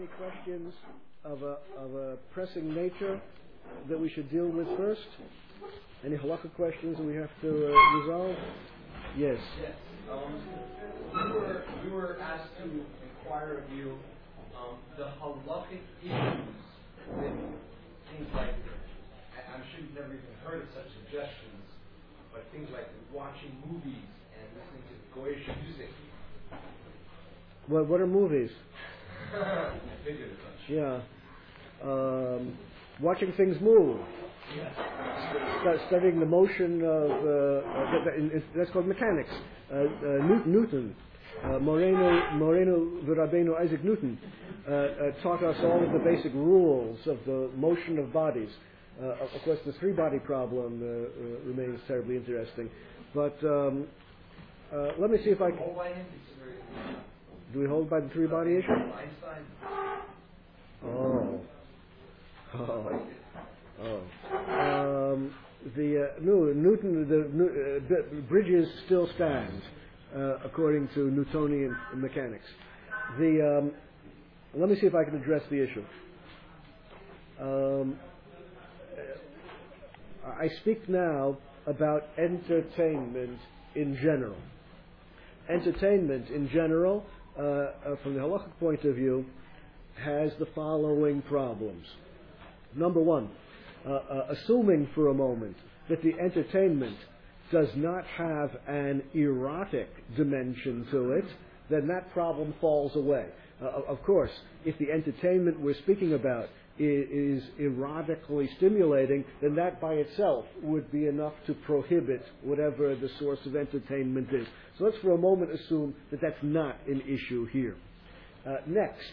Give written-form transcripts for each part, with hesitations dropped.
questions of a pressing nature that we should deal with first? Any halakha questions that we have to resolve? Yes. Yes. We were asked to inquire of you the halakhic issues with things like, I'm sure you've never even heard of such suggestions, but things like watching movies and listening to goyish music. What are movies? I figured as much. Yeah. Watching things move. Yes. Studying the motion of that's called mechanics. Newton, Moreno Virabeno Isaac Newton taught us all of the basic rules of the motion of bodies. Of course, the three-body problem remains terribly interesting. But let me see if I can. Do we hold by the three-body issue? Einstein. Oh. Newton, the bridges still stand according to Newtonian mechanics. Let me see if I can address the issue. I speak now about entertainment in general. Entertainment in general, from the halachic point of view, has the following problems. Number one, assuming for a moment that the entertainment does not have an erotic dimension to it, then that problem falls away. Of course, if the entertainment we're speaking about is erotically stimulating, then that by itself would be enough to prohibit whatever the source of entertainment is. So let's for a moment assume that that's not an issue here. Next,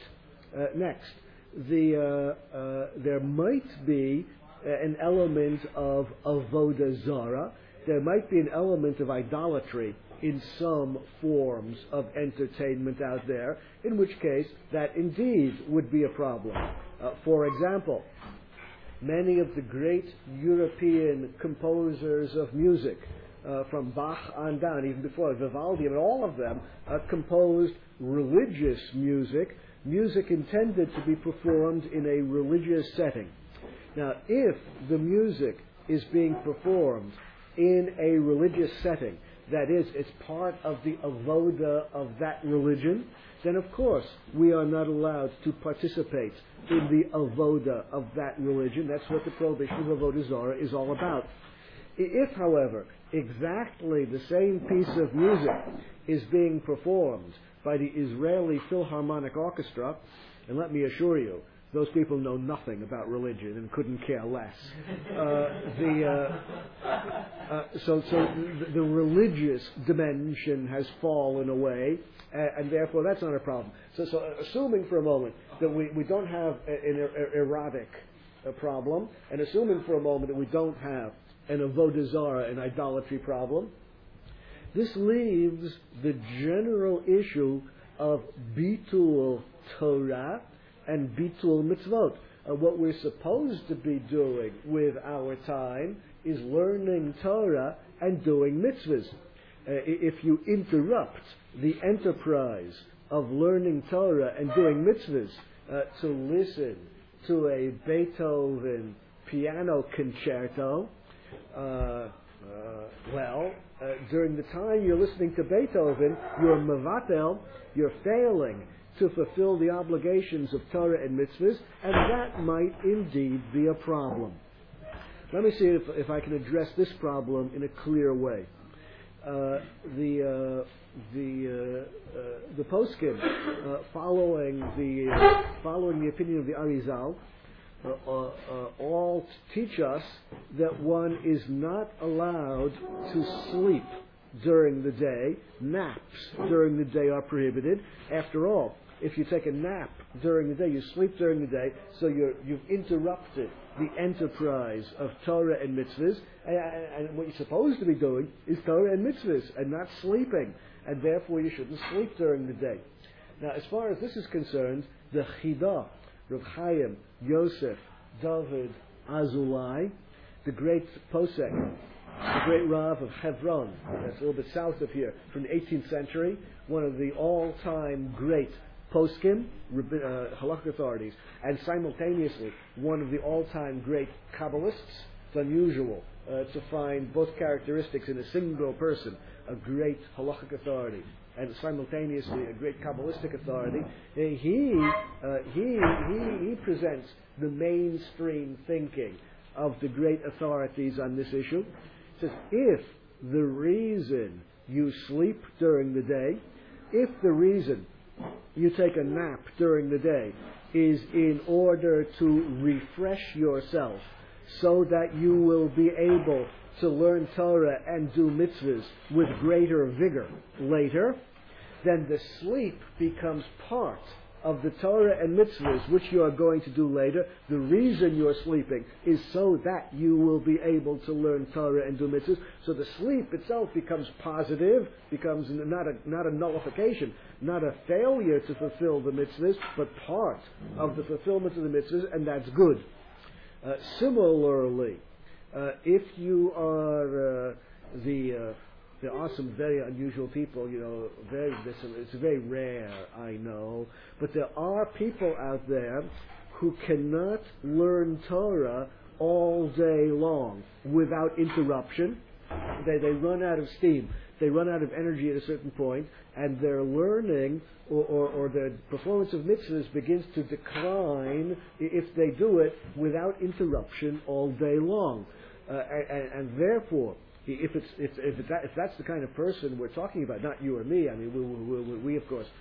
there might be an element of avodah zara. There might be an element of idolatry in some forms of entertainment out there, in which case that indeed would be a problem. For example, many of the great European composers of music, from Bach on down, even before Vivaldi, and all of them composed religious music intended to be performed in a religious setting. Now, if the music is being performed in a religious setting, that is, it's part of the avoda of that religion, then of course we are not allowed to participate in the avoda of that religion. That's what the prohibition of avodah zara is all about. If, however, exactly the same piece of music is being performed by the Israeli Philharmonic Orchestra, and let me assure you, those people know nothing about religion and couldn't care less. So the religious dimension has fallen away, and therefore that's not a problem. So assuming for a moment that we don't have an erotic problem, and assuming for a moment that we don't have an avodah zara, an idolatry problem, this leaves the general issue of bitul Torah and bitul mitzvot. What we're supposed to be doing with our time is learning Torah and doing mitzvahs. If you interrupt the enterprise of learning Torah and doing mitzvahs to listen to a Beethoven piano concerto, during the time you're listening to Beethoven, you're mevatel, you're failing to fulfill the obligations of Torah and mitzvahs, and that might indeed be a problem. Let me see if I can address this problem in a clear way. The poskim following the opinion of the Arizal all teach us that one is not allowed to sleep during the day. Naps during the day are prohibited. After all, if you take a nap during the day, you sleep during the day, so you've interrupted the enterprise of Torah and mitzvahs, and what you're supposed to be doing is Torah and mitzvahs, and not sleeping, and therefore you shouldn't sleep during the day. Now, as far as this is concerned, the Chidah, Rav Chaim Yosef David Azulai, the great posek, the great Rav of Hebron, that's a little bit south of here, from the 18th century, one of the all-time great poskim, halakhic authorities, and simultaneously one of the all-time great Kabbalists. It's unusual to find both characteristics in a single person, a great halakhic authority and simultaneously a great Kabbalistic authority. He presents the mainstream thinking of the great authorities on this issue. He says, if the reason you sleep during the day, if the reason you take a nap during the day is in order to refresh yourself so that you will be able to learn Torah and do mitzvahs with greater vigor later, then the sleep becomes part of the Torah and mitzvahs which you are going to do later. The reason you're sleeping is so that you will be able to learn Torah and do mitzvahs. So the sleep itself becomes positive, becomes not a nullification, not a failure to fulfill the mitzvahs, but part of the fulfillment of the mitzvahs, and that's good. Similarly, if you are there are some very unusual people, it's very rare, I know, but there are people out there who cannot learn Torah all day long without interruption. They run out of steam. They run out of energy at a certain point, and their learning or their performance of mitzvahs begins to decline if they do it without interruption all day long. And therefore, if that's the kind of person we're talking about, not you or me, I mean, we of course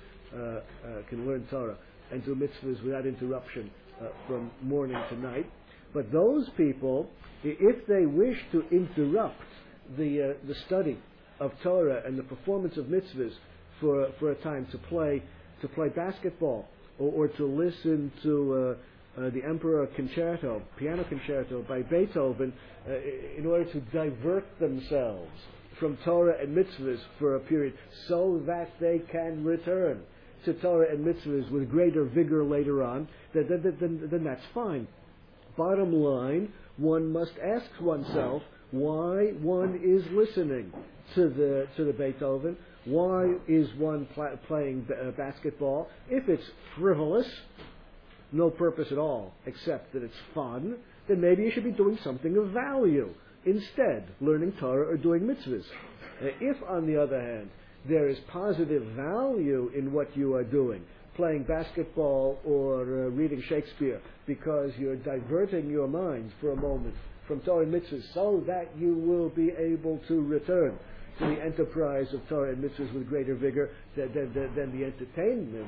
can learn Torah and do mitzvahs without interruption from morning to night. But those people, if they wish to interrupt the study of Torah and the performance of mitzvahs for a time to play basketball or to listen to the Emperor Concerto, piano concerto by Beethoven, in order to divert themselves from Torah and mitzvahs for a period so that they can return to Torah and mitzvahs with greater vigor later on, then that's fine. Bottom line, one must ask oneself why one is listening to the Beethoven. Why is one playing basketball? If it's frivolous, no purpose at all, except that it's fun, then maybe you should be doing something of value instead, learning Torah or doing mitzvahs. If, on the other hand, there is positive value in what you are doing, playing basketball or reading Shakespeare, because you're diverting your mind for a moment from Torah and mitzvahs so that you will be able to return to the enterprise of Torah and mitzvahs with greater vigor, then the entertainment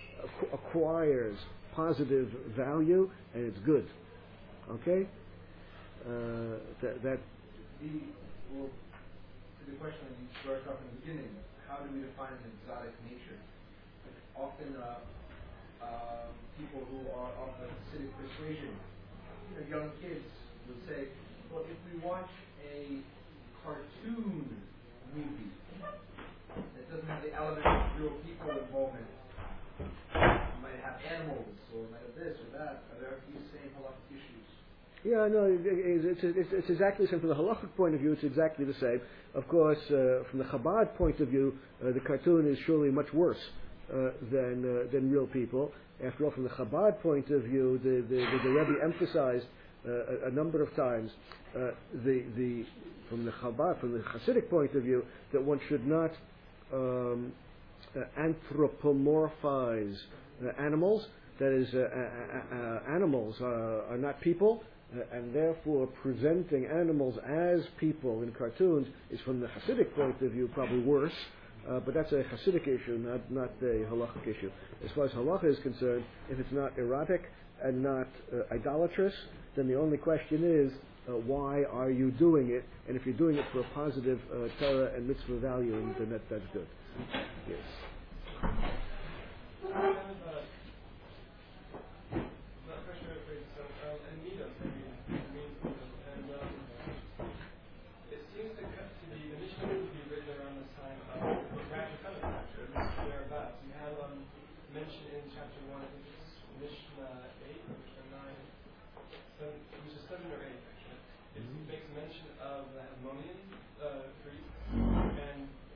acquires positive value, and it's good. Okay? To the question that you brought up in the beginning, how do we define an exotic nature? Often people who are of the Hasidic persuasion, young kids would say, well, if we watch a cartoon movie that doesn't have the element of real people involvement, might have animals, or might have this or that. Are there these same halakhic issues? Yeah, no, it's exactly the same. From the halachic point of view, it's exactly the same. Of course, from the Chabad point of view, the cartoon is surely much worse than real people. After all, from the Chabad point of view, the Rebbe emphasized a number of times from the Hasidic point of view, that one should not anthropomorphize animals. That is, animals are not people, and therefore presenting animals as people in cartoons is, from the Hasidic point of view, probably worse. But that's a Hasidic issue, not a halachic issue. As far as halacha is concerned, if it's not erotic and not idolatrous, then the only question is, why are you doing it? And if you're doing it for a positive Torah and mitzvah value, then that's good. Yes.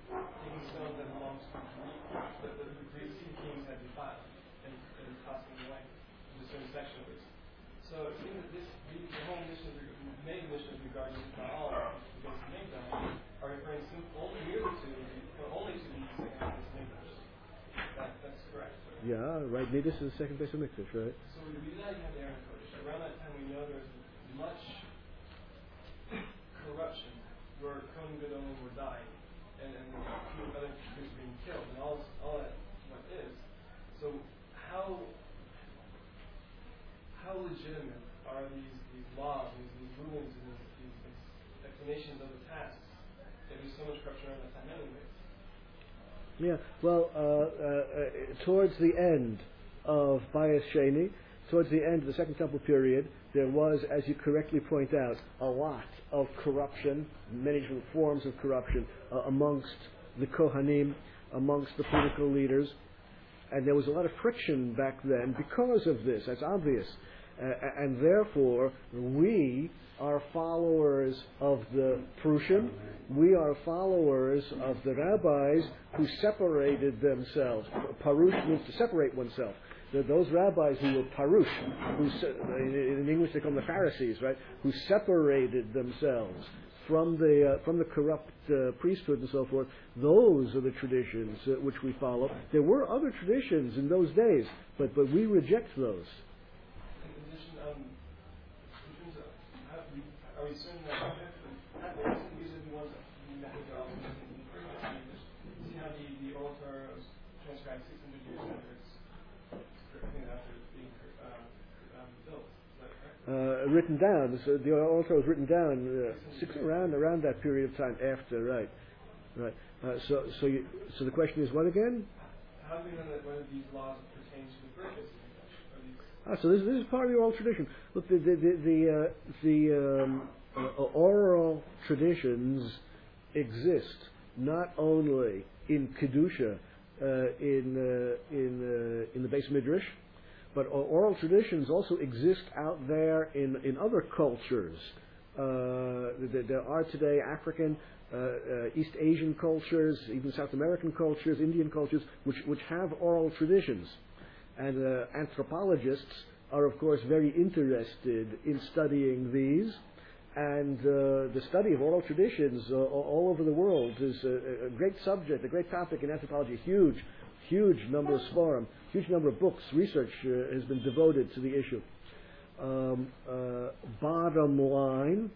taking stones that belong to the preceding kings had defiled and tossing them away in a certain section of it. So it seems that the whole mission, many missions regarding Baal, the base of Migdal, are referring only to the second base of Migdal. That's correct. Right? Yeah, right. Nidus is the second base of Mikdash, right? So we read that you have the Aaron Kodesh. Around that time, we know there's much corruption where Kohen Gedolim were dying, and other Jews being killed, and all that what is. So how legitimate are these laws, these rulings, and these explanations of the past? There's so much corruption around that time anyways. Yeah, well, towards the end of Bayis Sheni, towards the end of the Second Temple period, there was, as you correctly point out, a lot of corruption, many different forms of corruption amongst the Kohanim, amongst the political leaders, and there was a lot of friction back then because of this. That's obvious. And therefore, we are followers of the Prushim. We are followers of the rabbis who separated themselves. Parush means to separate oneself. Those rabbis who were parush, in English they call them the Pharisees, right? Who separated themselves from the corrupt priesthood and so forth. Those are the traditions which we follow. There were other traditions in those days, but we reject those. In addition, in terms of, are we certain that these are the ones that we met with see how the oral Torah was transcribed 600 years after it's being built? Is that correct? Written down. So the oral Torah was written down around that period of time after, right? So the question is, what again? How do we know that one of these laws pertains to the purpose? So this is part of the oral tradition. Look, the oral traditions exist not only in Kedusha, in the Beis Midrash, but oral traditions also exist out there in other cultures. There are today African, East Asian cultures, even South American cultures, Indian cultures, which have oral traditions. And anthropologists are, of course, very interested in studying these. And the study of oral traditions all over the world is a great subject, a great topic in anthropology. Huge number of svarim, huge number of books, research has been devoted to the issue. Bottom line,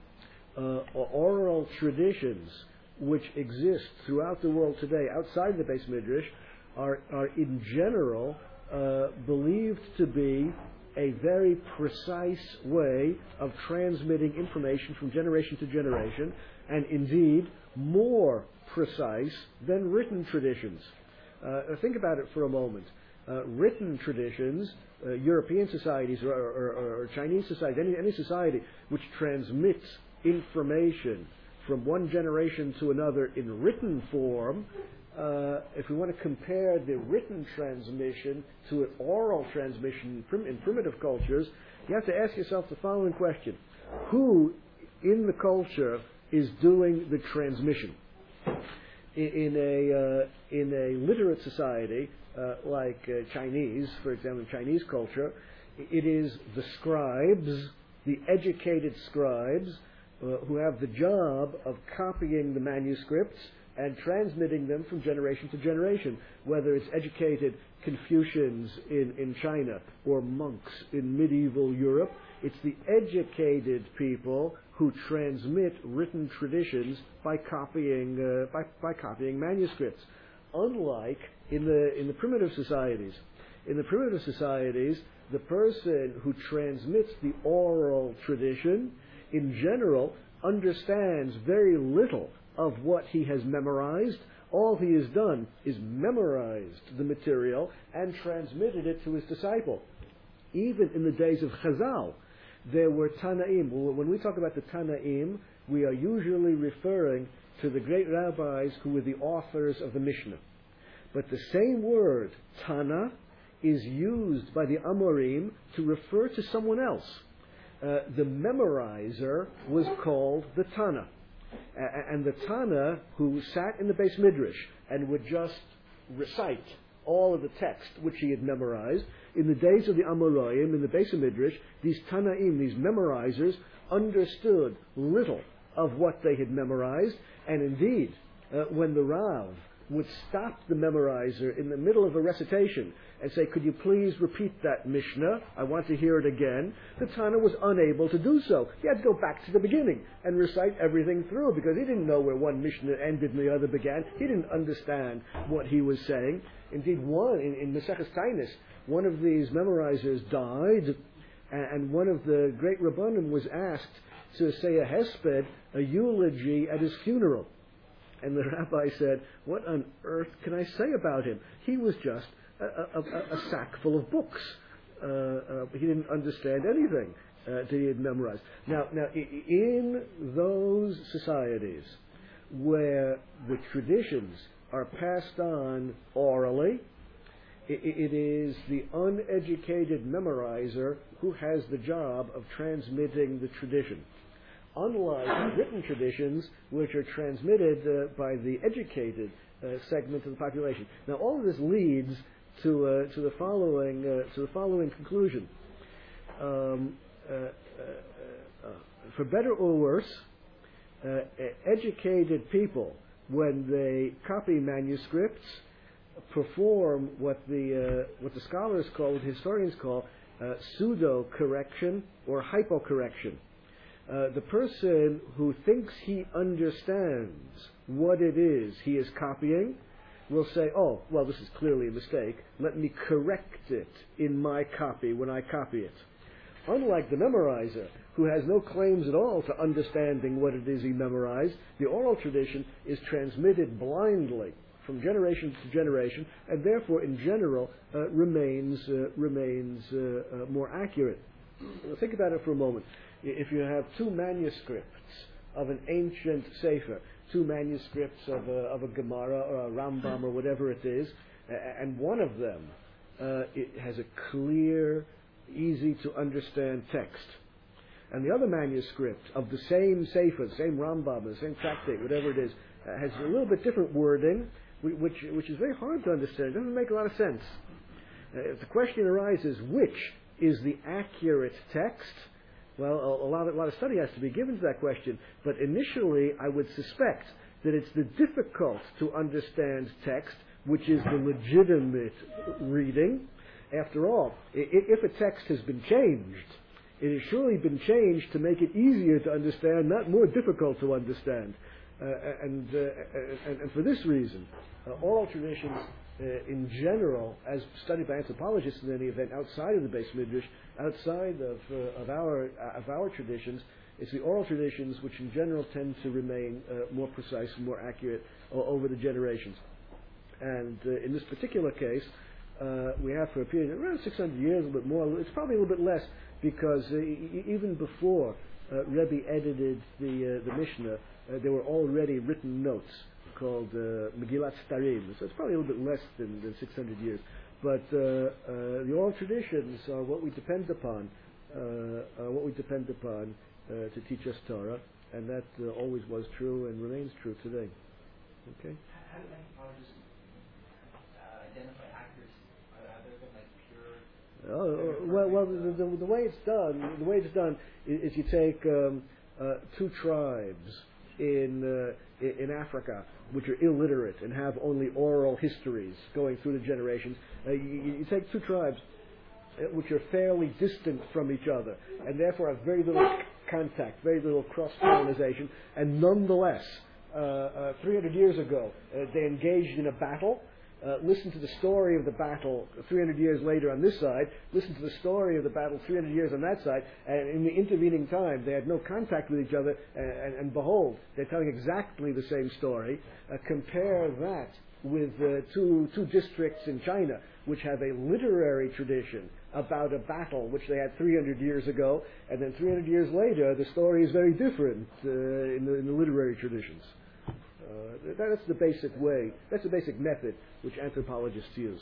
oral traditions which exist throughout the world today, outside the Beis Midrash, are in general believed to be a very precise way of transmitting information from generation to generation, and indeed more precise than written traditions. Think about it for a moment. Written traditions, European societies or Chinese society, any society which transmits information from one generation to another in written form, if we want to compare the written transmission to an oral transmission in primitive cultures, you have to ask yourself the following question. Who in the culture is doing the transmission? In a literate society like Chinese, for example, Chinese culture, it is the scribes, the educated scribes, who have the job of copying the manuscripts and transmitting them from generation to generation, whether it's educated Confucians in China or monks in medieval Europe. It's the educated people who transmit written traditions by copying manuscripts. Unlike in the primitive societies. In the primitive societies, the person who transmits the oral tradition, in general, understands very little of what he has memorized. All he has done is memorized the material and transmitted it to his disciple. Even in the days of Chazal, there were Tanaim. When we talk about the Tanaim, we are usually referring to the great rabbis who were the authors of the Mishnah. But the same word, Tana, is used by the Amorim to refer to someone else. The memorizer was called the Tana. And the Tana who sat in the Beis Midrash and would just recite all of the text which he had memorized, in the days of the Amoraim, in the Beis Midrash, these Tanaim, these memorizers, understood little of what they had memorized, and indeed, when the Rav would stop the memorizer in the middle of a recitation and say, could you please repeat that Mishnah? I want to hear it again. The Tana was unable to do so. He had to go back to the beginning and recite everything through because he didn't know where one Mishnah ended and the other began. He didn't understand what he was saying. Indeed, in Maseches Tainis, one of these memorizers died, and one of the great Rabbanim was asked to say a hesped, a eulogy at his funeral. And the rabbi said, what on earth can I say about him? He was just a sack full of books. He didn't understand anything that he had memorized. Now, in those societies where the traditions are passed on orally, it is the uneducated memorizer who has the job of transmitting the tradition. Unlike written traditions, which are transmitted by the educated segment of the population. Now, all of this leads to the following conclusion. For better or worse, educated people, when they copy manuscripts, perform what the scholars call, what historians call, pseudo correction or hypocorrection. The person who thinks he understands what it is he is copying will say, oh, well, this is clearly a mistake. Let me correct it in my copy when I copy it. Unlike the memorizer, who has no claims at all to understanding what it is he memorized, the oral tradition is transmitted blindly from generation to generation, and therefore, in general, remains more accurate. Think about it for a moment. If you have two manuscripts of an ancient Sefer, two manuscripts of a Gemara or a Rambam or whatever it is, and one of them it has a clear, easy to understand text, and the other manuscript of the same Sefer, the same Rambam, the same tractate, whatever it is, has a little bit different wording, which is very hard to understand. It doesn't make a lot of sense. If the question arises, which is the accurate text? Well, a lot of study has to be given to that question. But initially, I would suspect that it's the difficult to understand text, which is the legitimate reading. After all, if a text has been changed, it has surely been changed to make it easier to understand, not more difficult to understand. And for this reason, oral traditions in general, as studied by anthropologists in any event, outside of the Beis Midrash, outside of our traditions, it's the oral traditions which in general tend to remain more precise and more accurate over the generations. And in this particular case, we have for a period of around 600 years, a little bit more. It's probably a little bit less because even before Rebbe edited the Mishnah, there were already written notes called Megillat Starim. So it's probably a little bit less than 600 years. But the oral traditions are what we depend upon, to teach us Torah, and that always was true and remains true today. Okay. How do anthropologists identify accuracy? Are there like pure? The way it's done is you take two tribes in Africa which are illiterate and have only oral histories going through the generations. You take two tribes which are fairly distant from each other and therefore have very little contact, very little cross-fertilization, and nonetheless, 300 years ago, they engaged in a battle. Listen to the story of the battle 300 years later on this side, listen to the story of the battle 300 years on that side, and in the intervening time they had no contact with each other, and behold, they're telling exactly the same story. Compare that with two districts in China which have a literary tradition about a battle which they had 300 years ago, and then 300 years later the story is very different in the literary traditions. That's the basic way, that's the basic method which anthropologists use.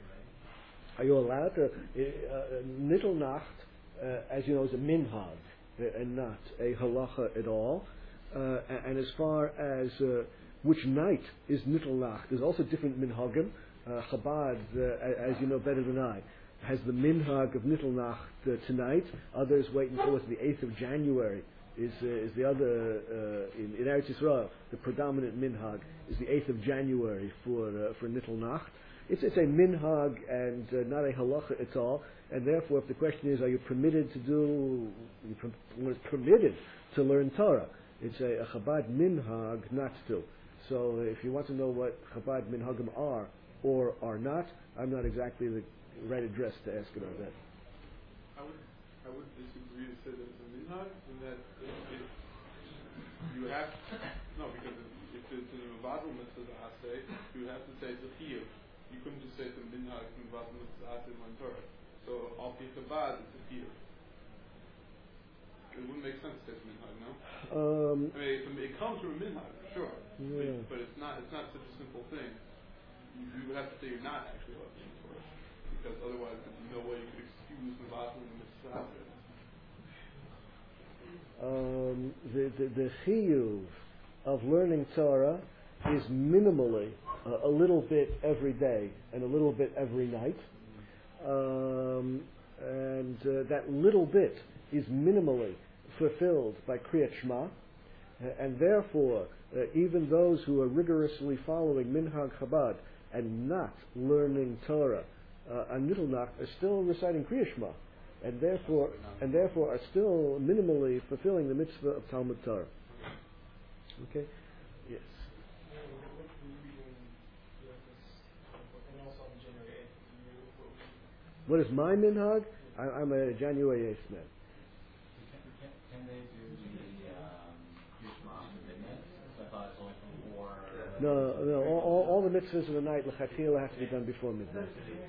Are you allowed to? Nittelnacht, as you know, is a minhag and not a halacha at all. And as far as which night is Nittelnacht, there's also different minhagim. Chabad, as you know better than I, has the minhag of Nittelnacht tonight. Others wait until it's the 8th of January. Is the other in Eretz Yisrael, the predominant minhag is the 8th of January for Nittelnacht. It's a minhag and not a halacha at all. And therefore, if the question is, are you permitted to permitted to learn Torah? It's a Chabad minhag not to. So if you want to know what Chabad minhagim are or are not, I'm not exactly the right address to ask about that. I would disagree to say that it's a minhag, in that if you have because if it's an mevadel mitzvah asay, you have to say it's a chiyuv. You couldn't just say it's a minhag mevadel mitzvah asay learn Torah. So al pi Chabad, it's a chiyuv. It wouldn't make sense to say it's a minhag, no? It comes from a minhag, for sure. Yeah. But it's not such a simple thing. You would have to say you're not actually learning Torah, because otherwise there's no way you could excuse mevadel mitzvah asay. The chiyuv of learning Torah is minimally a little bit every day and a little bit every night, and that little bit is minimally fulfilled by Kriyat Shema, and therefore even those who are rigorously following Minhag Chabad and not learning Torah on Nittelnacht are still reciting Kriyat Shema. And therefore are still minimally fulfilling the mitzvah of Talmud Torah. Okay? Yes. What is my minhag? I'm a January 8th man. Can they do the Yishma on midnight? I thought it's only from 4. No. All the mitzvahs of the night, l'chatchila, have to be done before midnight.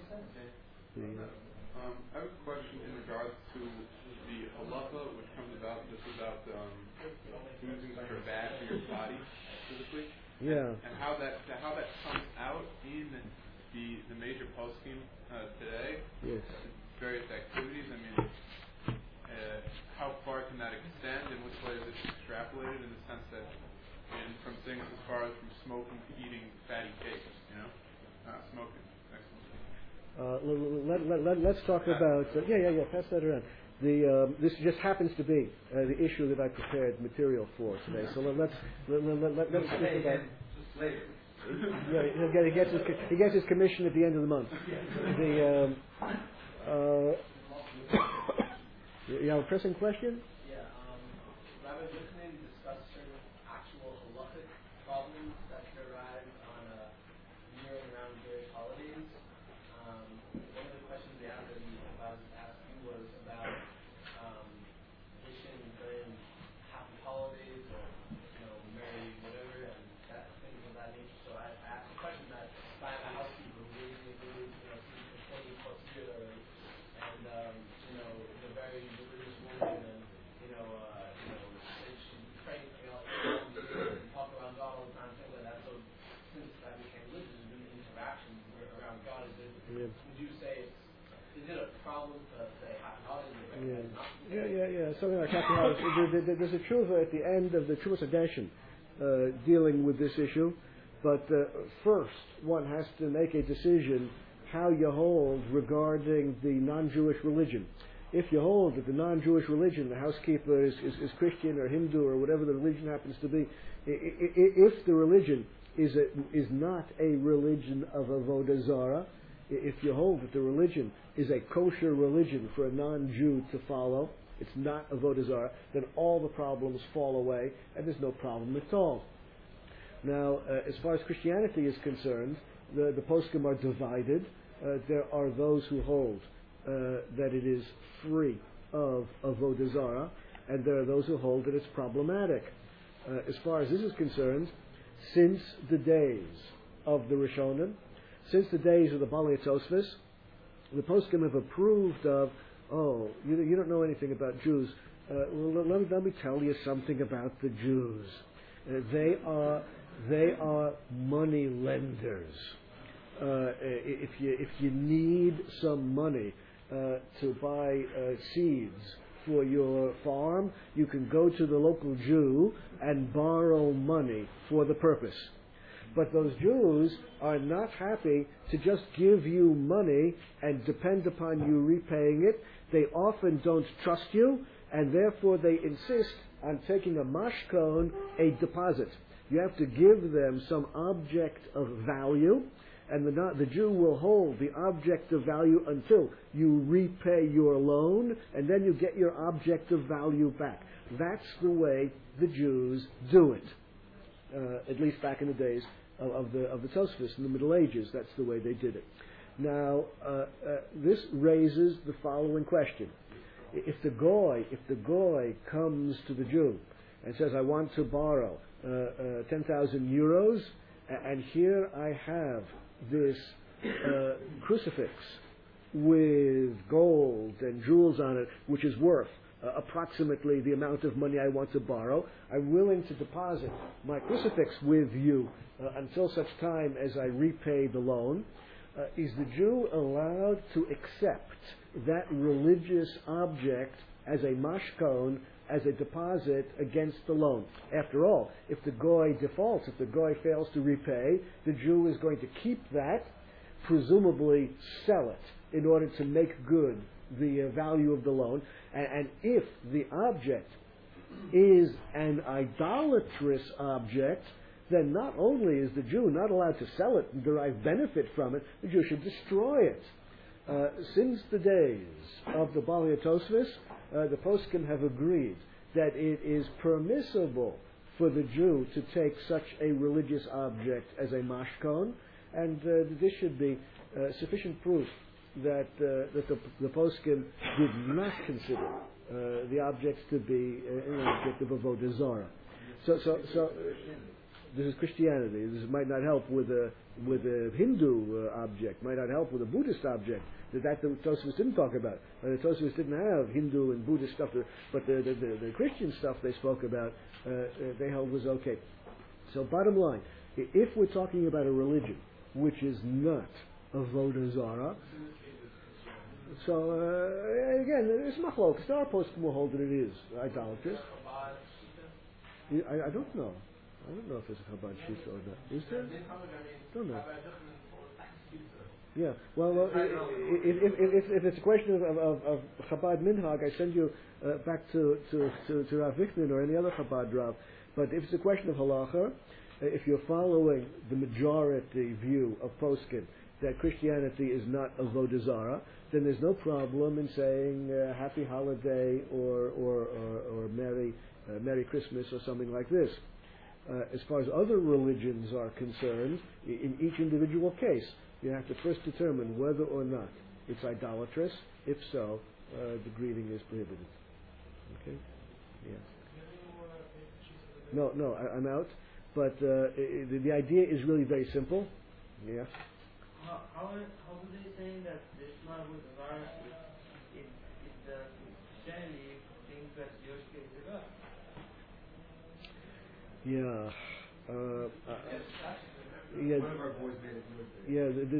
I have a question in regards to the halacha, which comes about just about doing things that are bad for your body, physically. Yeah. And how that comes out in the major poskim today. Yes. Various activities. I mean, how far can that extend, and which way is it extrapolated in the sense that, from things as far as from smoking to eating fatty cakes, smoking. Let's talk about pass that around. This just happens to be the issue that I prepared material for today. So let's speak about. He gets his commission at the end of the month. You have a pressing question? Yeah, Rabbi, just maybe discuss certain actual halachic problems that could arise on near and around Jewish holidays. One of the questions we asked that I was asked you was about wishing during happy holidays or merry whatever and that things of that nature. So I asked a question that by a housekeeper who raised me for 20 plus years already, and the very religious woman, and said she prayed and talk around God all the time, things like that. So since I became religious, there's been interactions around God. Would you say is it a problem to say happy holidays? Yeah. Something like happy holidays. There's a tshuva at the end of the Tshuvas Hadeshin dealing with this issue, but first one has to make a decision how you hold regarding the non-Jewish religion. If you hold that the non-Jewish religion, the housekeeper is Christian or Hindu or whatever the religion happens to be, if the religion is not a religion of Avodah Zarah, if you hold that the religion is a kosher religion for a non-Jew to follow, it's not Avodah Zarah, then all the problems fall away and there's no problem at all. Now, as far as Christianity is concerned, the poskim are divided. There are those who hold that it is free of Avodah Zarah, and there are those who hold that it's problematic. As far as this is concerned, since the days of the Rishonim, since the days of the Balei Tosfos, the poskim have approved of, you don't know anything about Jews. Let me tell you something about the Jews. They are money lenders. If you need some money to buy seeds for your farm, you can go to the local Jew and borrow money for the purpose. But those Jews are not happy to just give you money and depend upon you repaying it. They often don't trust you, and therefore they insist on taking a mashkon, a deposit. You have to give them some object of value, and the Jew will hold the object of value until you repay your loan, and then you get your object of value back. That's the way the Jews do it, at least back in the days of the Tosfos in the Middle Ages. That's the way they did it. Now, this raises the following question: if the goy comes to the Jew and says, "I want to borrow 10,000 euros, and here I have this crucifix with gold and jewels on it, which is worth approximately the amount of money I want to borrow. I'm willing to deposit my crucifix with you until such time as I repay the loan." Is the Jew allowed to accept that religious object as a mashkon, as a deposit against the loan? After all, if the goy defaults, if the goy fails to repay, the Jew is going to keep that, presumably sell it in order to make good the value of the loan. And if the object is an idolatrous object, then not only is the Jew not allowed to sell it and derive benefit from it, the Jew should destroy it. Since the days of the Balei Tosfos, the poskim have agreed that it is permissible for the Jew to take such a religious object as a mashkon, and this should be sufficient proof that the poskim did not consider the objects to be an object of avodah zarah. So this is Christianity. This might not help with a Hindu object. Might not help with a Buddhist object. That the Tosfos didn't talk about. The Tosfos didn't have Hindu and Buddhist stuff, but the Christian stuff they spoke about, they held was okay. So bottom line, if we're talking about a religion which is not avodah zarah, so again, it's machlokas. There are poskim who hold that it is idolatrous. I don't know. I don't know if there's a Chabad Shita or not. Is there? Don't know. Yeah. Well, if it's a question of Chabad Minhag, I send you back to Rav Vichnin or any other Chabad Rav. But if it's a question of halacha, if you're following the majority view of poskim that Christianity is not avodah zarah, then there's no problem in saying Happy Holiday or Merry Christmas or something like this. As far as other religions are concerned, in each individual case, you have to first determine whether or not it's idolatrous. If so, the greeting is prohibited. Okay? Yeah. No, I'm out. But the idea is really very simple. Yeah. How do they say that it's not with the virus? If the Christianity thinks that Yoshke is a God? Yeah. One of our boys made it.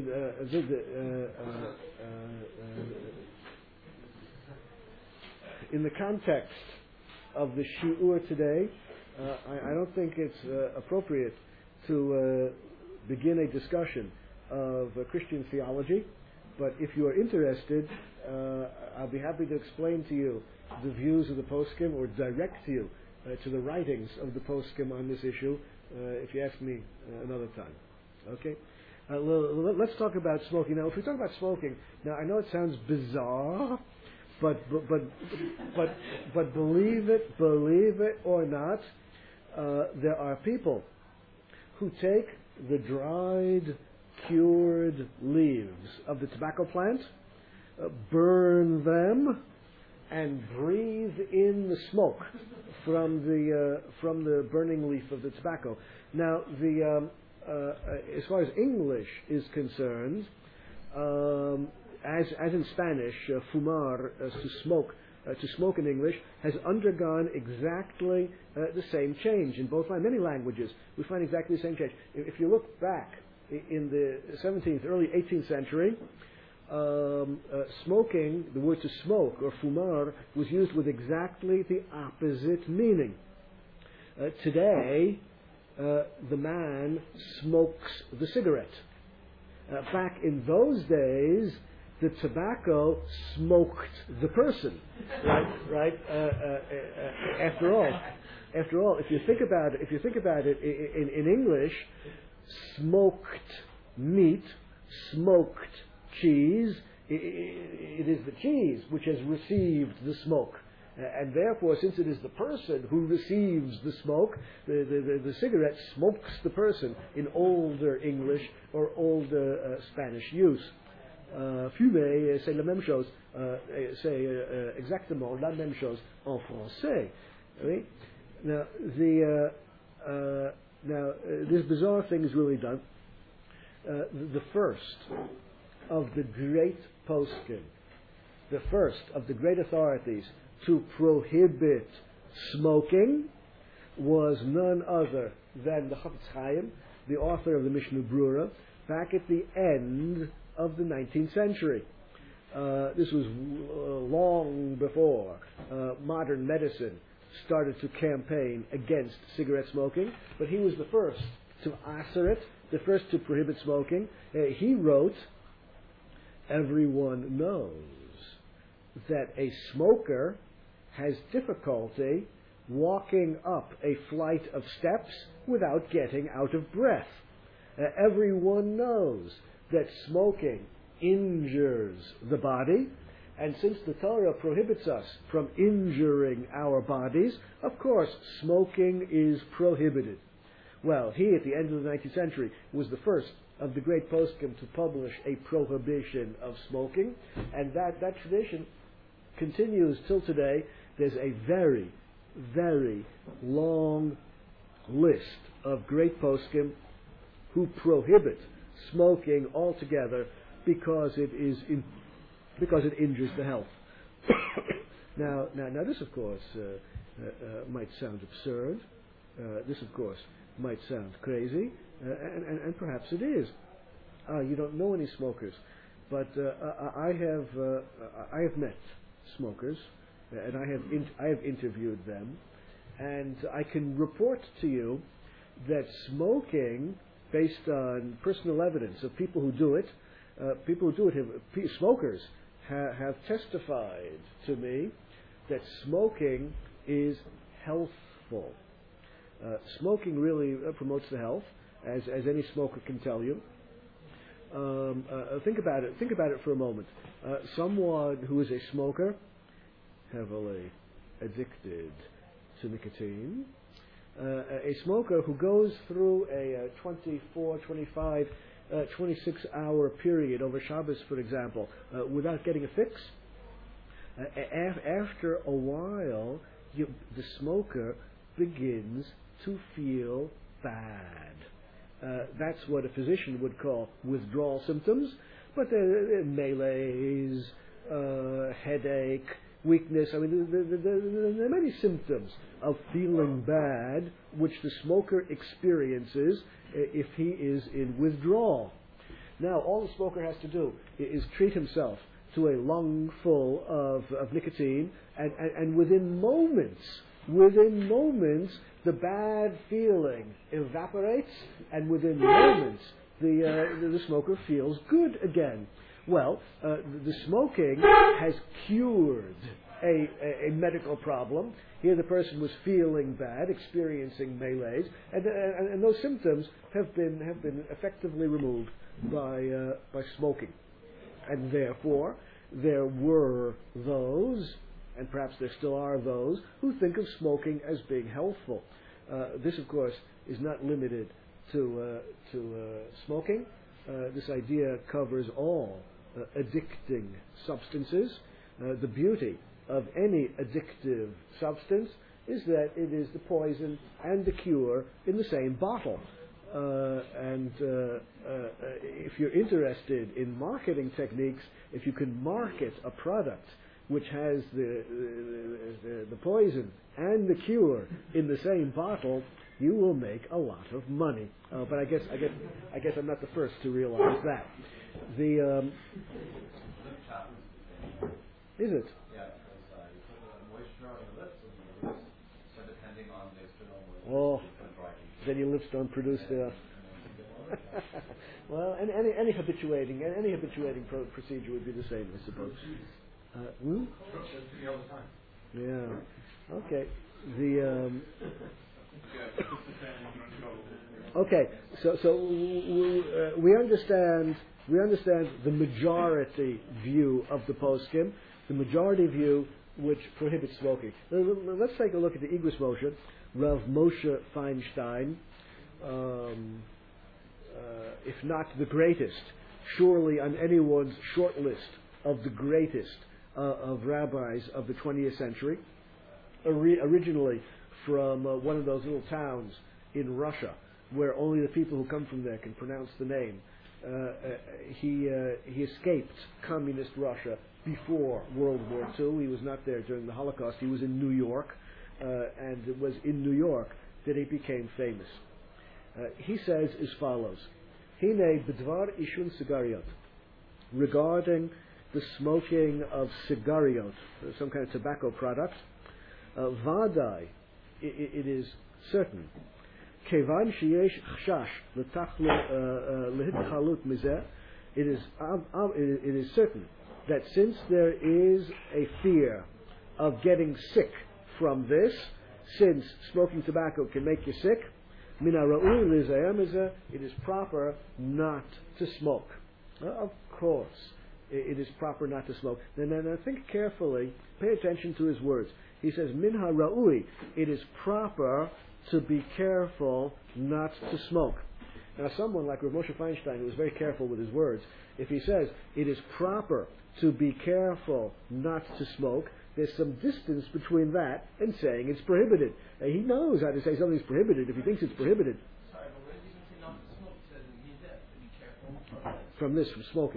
In the context of the shiur today, I don't think it's appropriate to begin a discussion of Christian theology, but if you are interested, I'll be happy to explain to you the views of the poskim or direct you to the writings of the poskim on this issue, if you ask me another time. Okay? Let's talk about smoking. Now, if we talk about smoking, now I know it sounds bizarre, but believe it or not, there are people who take the dried, cured leaves of the tobacco plant, burn them, and breathe in the smoke from the burning leaf of the tobacco. Now, as far as English is concerned, as in Spanish, fumar, to smoke in English, has undergone exactly the same change in both many languages. We find exactly the same change. If you look back in the 17th, early 18th century, smoking, the word to smoke, or fumar, was used with exactly the opposite meaning. Today, the man smokes the cigarette. Back in those days, the tobacco smoked the person. Right? After all, if you think about it, in English, smoked meat, smoked cheese, it is the cheese which has received the smoke. And therefore, since it is the person who receives the smoke, the cigarette smokes the person in older English or older Spanish use. Fumer, c'est la même chose, c'est exactement la même chose en français. Right? Now, this bizarre thing is really done. The first of the great poskim, the first of the great authorities to prohibit smoking was none other than the Chafetz Chaim, the author of the Mishnah Brura, back at the end of the 19th century. This was long before modern medicine started to campaign against cigarette smoking, but he was the first to asser it, the first to prohibit smoking. He wrote, "Everyone knows that a smoker has difficulty walking up a flight of steps without getting out of breath. Everyone knows that smoking injures the body, and since the Torah prohibits us from injuring our bodies, of course, smoking is prohibited." Well, he, at the end of the 19th century, was the first of the great poskim to publish a prohibition of smoking, and that tradition continues till today. There's a very, very long list of great poskim who prohibit smoking altogether because it injures the health. Now, this of course might sound absurd. This of course might sound crazy, and perhaps it is. You don't know any smokers, but I have met smokers, and I have interviewed them, and I can report to you that smoking, based on personal evidence of people who do it, smokers have testified to me that smoking is healthful. Smoking really promotes the health, as any smoker can tell you. Think about it. Think about it for a moment. Someone who is a smoker, heavily addicted to nicotine, a smoker who goes through a 24, 25, 26-hour period over Shabbos, for example, without getting a fix, after a while, the smoker begins to feel bad. That's what a physician would call withdrawal symptoms, but there are malaise, headache, weakness. I mean, there are many symptoms of feeling bad which the smoker experiences if he is in withdrawal. Now, all the smoker has to do is treat himself to a lung full of nicotine, and within moments, the bad feeling evaporates, and within moments, the smoker feels good again. Well, the smoking has cured a medical problem. Here the person was feeling bad, experiencing malaise, and those symptoms have been effectively removed by smoking. And therefore, there were those, and perhaps there still are those, who think of smoking as being healthful. This, of course, is not limited to smoking. This idea covers all addicting substances. The beauty of any addictive substance is that it is the poison and the cure in the same bottle. If you're interested in marketing techniques, if you can market a product which has the poison and the cure in the same bottle, you will make a lot of money. But I guess I'm not the first to realize that. Is it? Yeah, because you put the moisture on your lips and your lips, so depending on the external moisture, Oh, you put dry heat. then your lips don't produce the. Well, any habituating procedure would be the same, I suppose. All the time. Yeah. Okay. Okay. So we understand the majority view of the poskim, the majority view which prohibits smoking. Let's take a look at the Igros Moshe, Rav Moshe Feinstein. If not the greatest, surely on anyone's short list of the greatest of rabbis of the 20th century. Originally from one of those little towns in Russia, where only the people who come from there can pronounce the name. He escaped communist Russia before World War II. He was not there during the Holocaust. He was in New York, and it was in New York that he became famous. He says as follows: Hine bedvar ishun sigariot, regarding the smoking of sigariot, some kind of tobacco product, vadai, it is certain, kevan sheyesh chashash lehitchalut mizeh, it is certain that since there is a fear of getting sick from this, since smoking tobacco can make you sick, it is proper not to smoke. Of course, it is proper not to smoke. Now think carefully, pay attention to his words. He says, Minha ra'ui, it is proper to be careful not to smoke. Now someone like Rav Moshe Feinstein, who was very careful with his words, if he says, it is proper to be careful not to smoke, there's some distance between that and saying it's prohibited. He knows how to say something's prohibited if he thinks it's prohibited. Sorry, but where did you say not to smoke? It says in Yizeh to be careful From this, from smoking.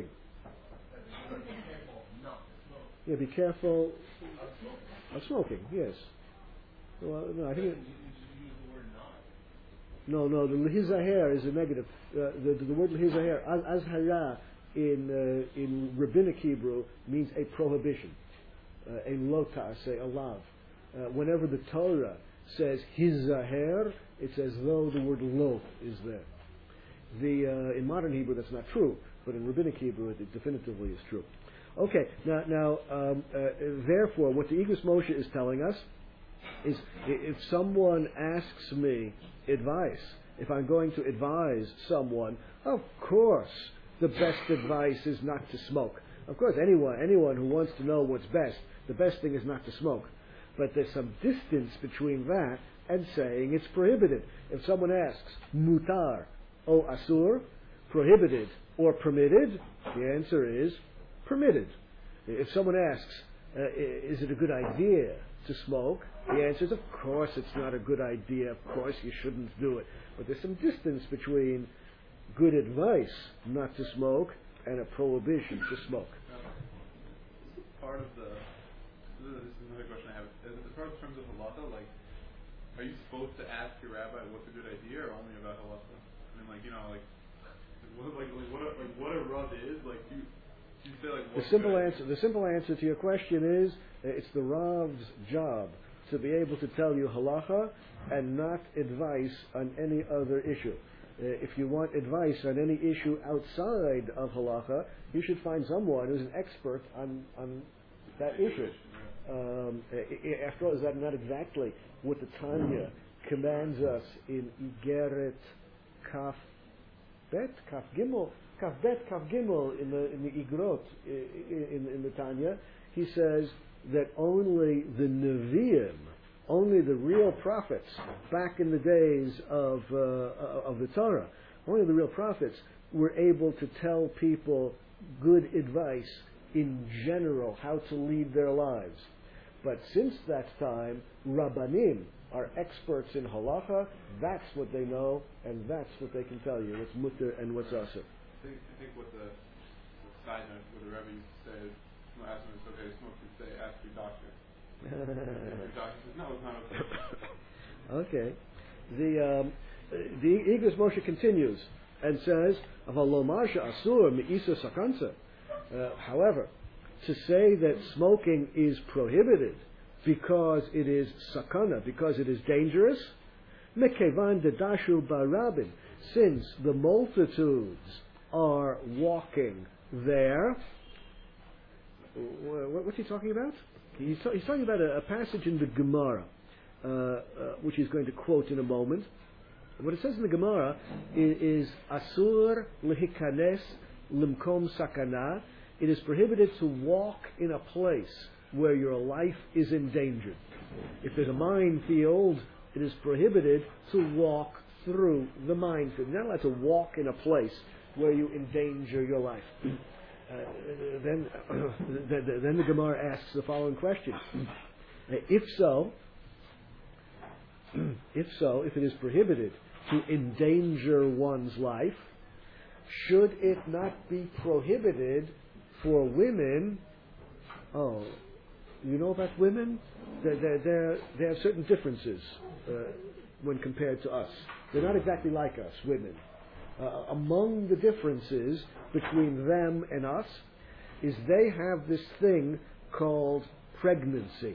Be careful not to smoke. Yeah, be careful of smoking, yes. Well, no, I think You use the word not. no, the lehizaher is a negative. The word lehizaher, azhara in rabbinic Hebrew means a prohibition. A lota, say a lav. Whenever the Torah says hizaher, it's as though the word lo is there. In modern Hebrew that's not true, but in rabbinic Hebrew it definitively is true. Okay, now therefore, what the Igros Moshe is telling us is, if someone asks me advice, if I'm going to advise someone, of course the best advice is not to smoke. Of course, anyone who wants to know what's best, the best thing is not to smoke. But there's some distance between that and saying it's prohibited. If someone asks, mutar o asur, prohibited or permitted, the answer is permitted. If someone asks, is it a good idea to smoke, the answer is, of course it's not a good idea, of course you shouldn't do it. But there's some distance between good advice not to smoke and a prohibition to smoke. This is part of the. This is another question I have. Is it part of terms of halacha? Like, are you supposed to ask your rabbi what's a good idea, or only about halacha? I mean, what a rub is? Like, you say like. The simple answer to your question is, it's the Rav's job to be able to tell you halacha and not advice on any other issue. If you want advice on any issue outside of halacha, you should find someone who's an expert on that issue. After all, is that not exactly what the Tanya commands us in Igeret Kaf Bet, Kaf Gimel, Kaf Bet, Kaf Gimel in the Igrot in the Tanya? He says that only the Nevi'im, only the real prophets back in the days of the Torah, only the real prophets were able to tell people good advice in general, how to lead their lives. But since that time, Rabbanim are experts in halacha. That's what they know, and that's what they can tell you, what's mutter and what's asur. I think what the side note, what the Rebbe used to say is, someone asks him if it's okay to smoke, he'd say, ask your doctor. Your doctor says, no, it's not okay. Okay. The Igros Moshe continues and says, however, to say that smoking is prohibited because it is sakana, because it is dangerous, mekevan dedashu barabin, since the multitudes are walking there. What's he talking about? He's talking about a passage in the Gemara, which he's going to quote in a moment. What it says in the Gemara is asur lehikanes limkom sakana. It is prohibited to walk in a place where your life is endangered. If there's a minefield, it is prohibited to walk through the minefield. You're not allowed to walk in a place where you endanger your life. Then the Gemara asks the following question: if it is prohibited to endanger one's life, should it not be prohibited for women? Oh, you know about women? They have certain differences when compared to us. They're not exactly like us, women. Among the differences between them and us is they have this thing called pregnancy.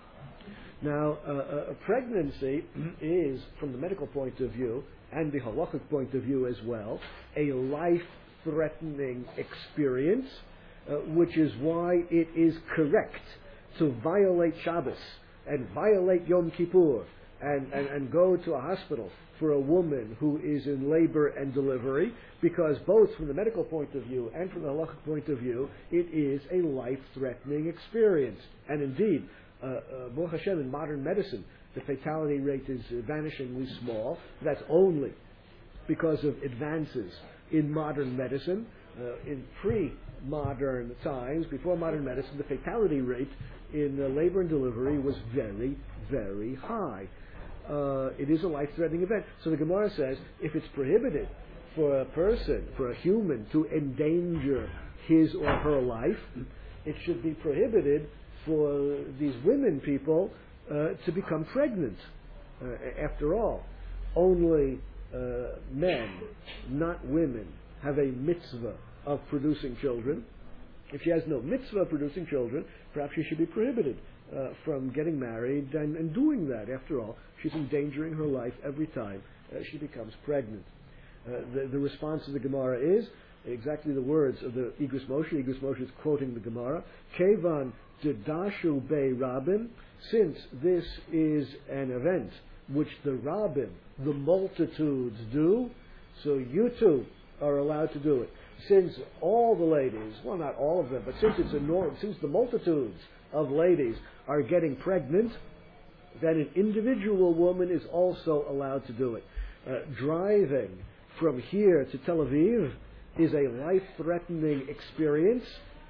Now, pregnancy is, from the medical point of view, and the halakhic point of view as well, a life-threatening experience, which is why it is correct to violate Shabbos and violate Yom Kippur and go to a hospital for a woman who is in labor and delivery, because both from the medical point of view and from the halakhic point of view, it is a life-threatening experience. And indeed, Baruch Hashem, in modern medicine, the fatality rate is vanishingly small. That's only because of advances in modern medicine. In pre-modern times, before modern medicine, the fatality rate in labor and delivery was very, very high. It is a life-threatening event. So the Gemara says, if it's prohibited for a person, for a human, to endanger his or her life, it should be prohibited for these women people to become pregnant. After all, only men, not women, have a mitzvah of producing children. If she has no mitzvah of producing children, perhaps she should be prohibited from getting married and doing that. After all, she's endangering her life every time she becomes pregnant. The response of the Gemara is exactly the words of the Igros Moshe. Igros Moshe is quoting the Gemara. Kevan dedashu bei rabim. Since this is an event which the rabbim, the multitudes, do, so you too are allowed to do it. Since all the ladies, well, not all of them, but since it's a norm, since the multitudes of ladies are getting pregnant, then an individual woman is also allowed to do it. Driving from here to Tel Aviv is a life-threatening experience.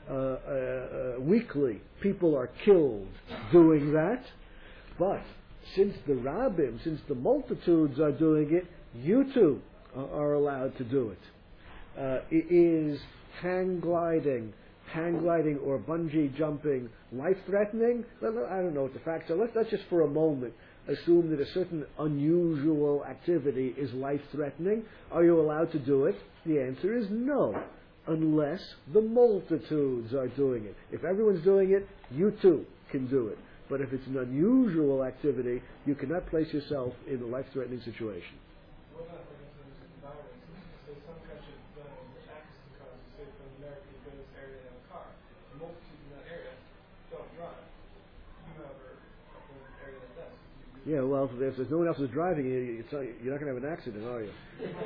Weekly, people are killed doing that. But since the rabbim, since the multitudes are doing it, you too are allowed to do it. It is hang gliding or bungee jumping life-threatening? I don't know what the facts are. Let's just for a moment assume that a certain unusual activity is life-threatening. Are you allowed to do it? The answer is no, unless the multitudes are doing it. If everyone's doing it, you too can do it. But if it's an unusual activity, you cannot place yourself in a life-threatening situation. What about, for instance, environments? So some countries accident cars, say from America, you go to this area in a car. The multitudes in that area don't drive. You, however, are in an area that does. Yeah, well, if there's no one else who's driving, you're not going to have an accident, are you?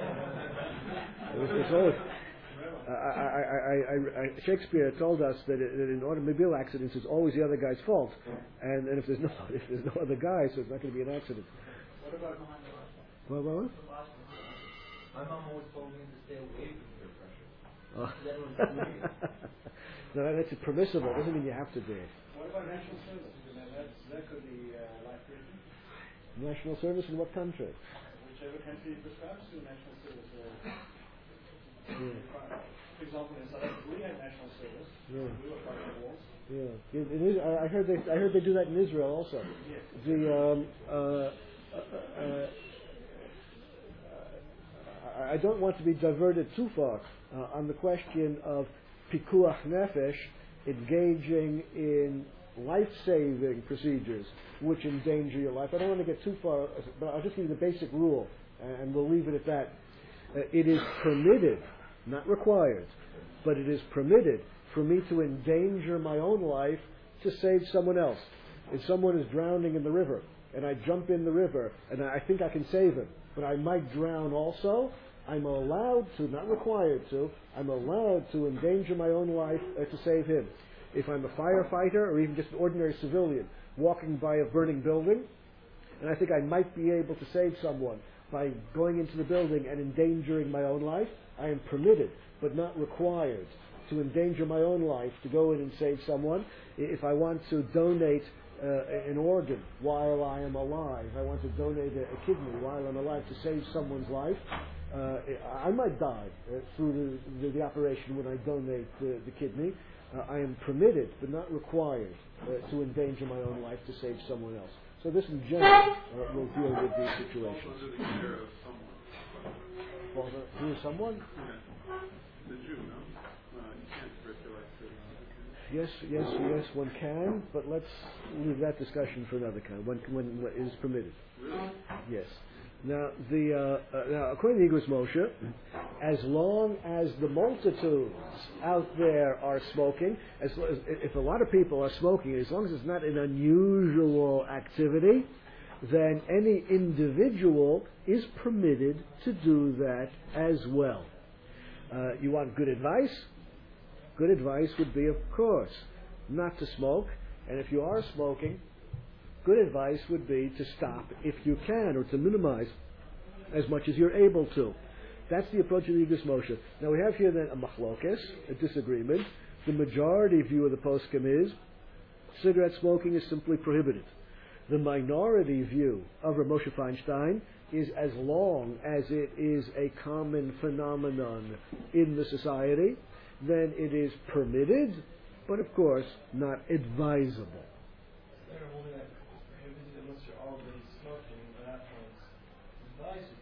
It's always, Shakespeare told us that in automobile accidents, it's always the other guy's fault, and if there's no other guy, so it's not going to be an accident. What about What? My mom always told me to stay away from peer pressure. Oh. That was weird. No, that's permissible. Doesn't mean you have to do it. What about national service? That could be life-threatening. National service in what country? Whichever country prescribes to national service. Yeah. For example, in South Africa, we had national service. Yeah. We were fighting the wars. Yeah. I heard they do that in Israel also. Yes. I don't want to be diverted too far on the question of pikuach nefesh engaging in life-saving procedures which endanger your life. I don't want to get too far, but I'll just give you the basic rule, and we'll leave it at that. It is permitted, not required, but it is permitted for me to endanger my own life to save someone else. If someone is drowning in the river, and I jump in the river, and I think I can save him, but I might drown also, I'm allowed to, not required to, I'm allowed to endanger my own life to save him. If I'm a firefighter, or even just an ordinary civilian, walking by a burning building, and I think I might be able to save someone by going into the building and endangering my own life, I am permitted, but not required, to endanger my own life to go in and save someone. If I want to donate an organ while I am alive, I want to donate a kidney while I'm alive to save someone's life, I might die through the operation when I donate the kidney. I am permitted, but not required, to endanger my own life to save someone else. So this in general will deal with these situations. Also under the care of someone. Well, who is someone? Yeah. The Jew, no? You can't risk your life to Yes, one can, but let's leave that discussion for another time. When it is permitted. Really? Yes. Now, now, according to Igros Moshe, as long as the multitudes out there are smoking, if a lot of people are smoking, as long as it's not an unusual activity, then any individual is permitted to do that as well. You want good advice? Good advice would be, of course, not to smoke, and if you are smoking, good advice would be to stop if you can, or to minimize as much as you're able to. That's the approach of the Igros Moshe. Now we have here then a machlokes, a disagreement. The majority view of the poskim is cigarette smoking is simply prohibited. The minority view of Rav Moshe Feinstein is as long as it is a common phenomenon in the society, then it is permitted, but of course not advisable. They're holding that prohibited unless you're already smoking, but that one's advice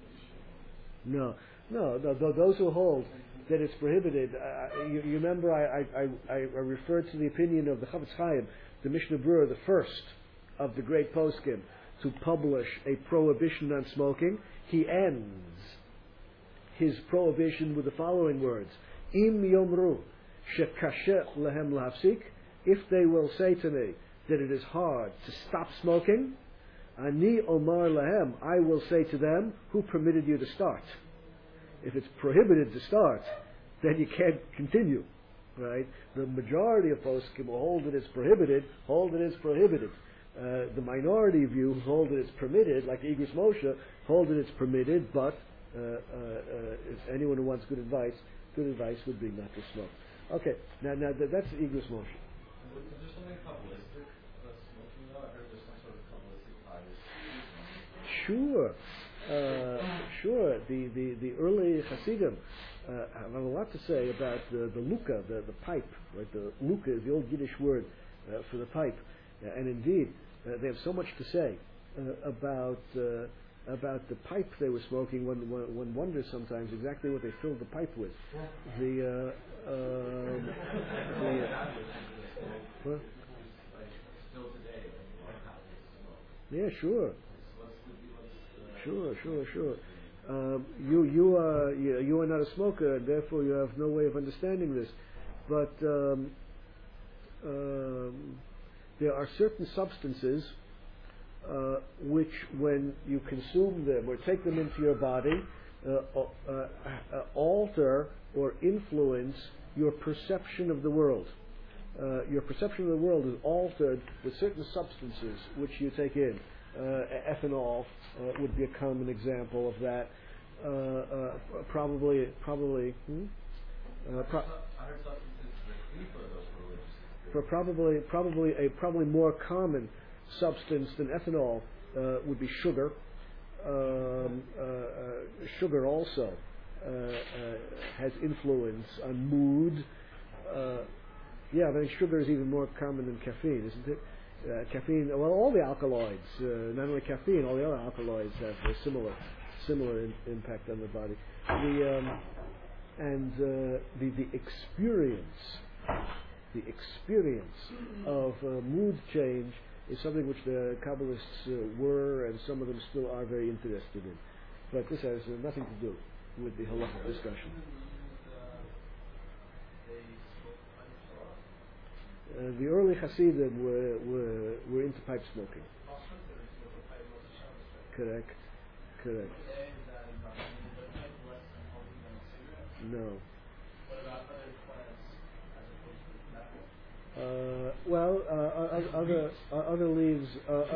is No. Those who hold that it's prohibited, you remember I referred to the opinion of the Chavetz Chaim, the Mishnah Berurah, the first of the great poskim to publish a prohibition on smoking. He ends his prohibition with the following words: Im yomru shekashe lehem lahafsik, if they will say to me that it is hard to stop smoking, ani omar lahem, I will say to them, who permitted you to start? If it's prohibited to start, then you can't continue, right? The majority of poskim will hold that it's prohibited, the minority view hold that it's permitted, like Igros Moshe, hold that it's permitted, but if anyone who wants good advice would be not to smoke. Okay, now that's the Igros Moshe. Is there something Kabbalistic about smoking though? I heard there's some sort of Kabbalistic Sure. The early Hasidim have a lot to say about the luka, the pipe. Right, the luka is the old Yiddish word for the pipe, and indeed they have so much to say about the pipe they were smoking. One wonders sometimes exactly what they filled the pipe with. Still today, yeah, sure. You are not a smoker, and therefore you have no way of understanding this. But there are certain substances which, when you consume them or take them into your body, alter or influence your perception of the world. Your perception of the world is altered with certain substances which you take in. Ethanol would be a common example of that. Probably. I heard substances that for those religious. For probably more common substance than ethanol would be sugar. Sugar also has influence on mood. I think sugar is even more common than caffeine, isn't it? Caffeine, well, all the alkaloids, not only caffeine, all the other alkaloids have a similar impact on the body. The experience the experience of mood change is something which the Kabbalists were, and some of them still are, very interested in. But this has nothing to do with the halachic discussion. The early Hasidim were into pipe smoking. Correct. No. What about other plants as Well, opposed to tobacco? other leaves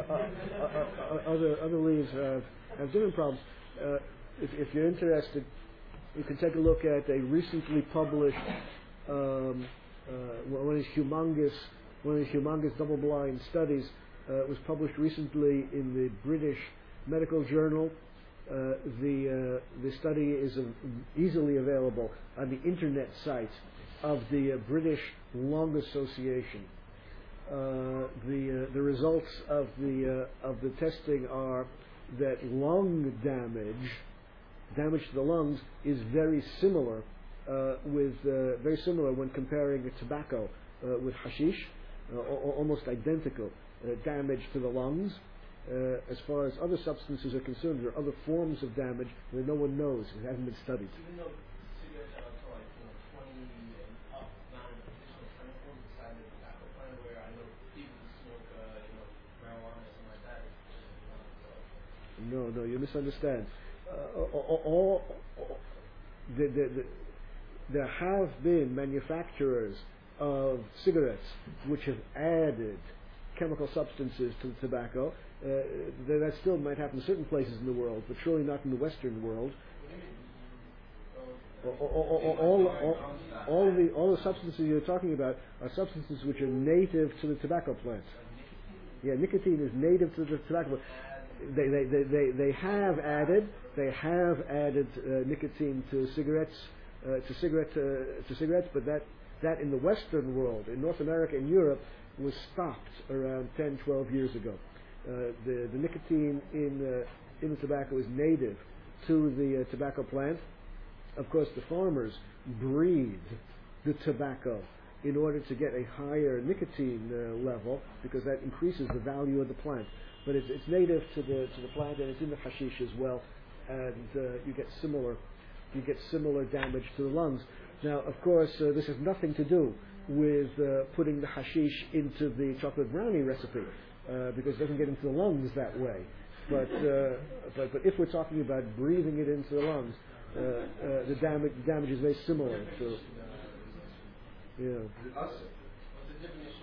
other leaves have different problems. If you're interested, you can take a look at a recently published one of these humongous double-blind studies. Was published recently in the British Medical Journal. The study is easily available on the internet site of the British Lung Association. The results of the testing are that lung damage to the lungs is very similar when comparing tobacco with hashish, almost identical damage to the lungs. As far as other substances are concerned, there are other forms of damage that no one knows. It hasn't been studied. Even though cigarettes are up to 20 and up, not an additional chemical inside the tobacco plant, where I know people who smoke, marijuana or something like that. No, you misunderstand. There have been manufacturers of cigarettes which have added chemical substances to the tobacco. That still might happen in certain places in the world, but surely not in the Western world. All the substances you're talking about are substances which are native to the tobacco plant. Yeah, nicotine is native to the tobacco plant. They have added nicotine to cigarettes, but that in the Western world, in North America and Europe, was stopped around 10, 12 years ago. The nicotine in the tobacco is native to the tobacco plant. Of course, the farmers breed the tobacco in order to get a higher nicotine level, because that increases the value of the plant. But it's native to the plant, and it's in the hashish as well, and you get similar damage to the lungs. Now, of course, this has nothing to do with putting the hashish into the chocolate brownie recipe, because it doesn't get into the lungs that way. But if we're talking about breathing it into the lungs, the damage is very similar to. Yeah. What's the definition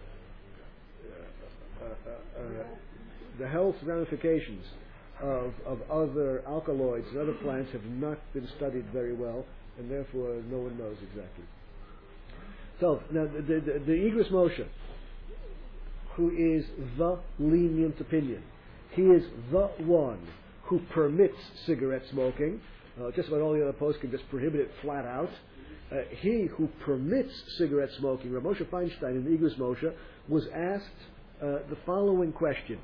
of The health ramifications of other alkaloids and other plants have not been studied very well, and therefore no one knows exactly. So now the Igros Moshe, who is the lenient opinion, he is the one who permits cigarette smoking. Just about all the other posts can just prohibit it flat out. He who permits cigarette smoking, Rav Moshe Feinstein in the Igros Moshe, was asked the following question.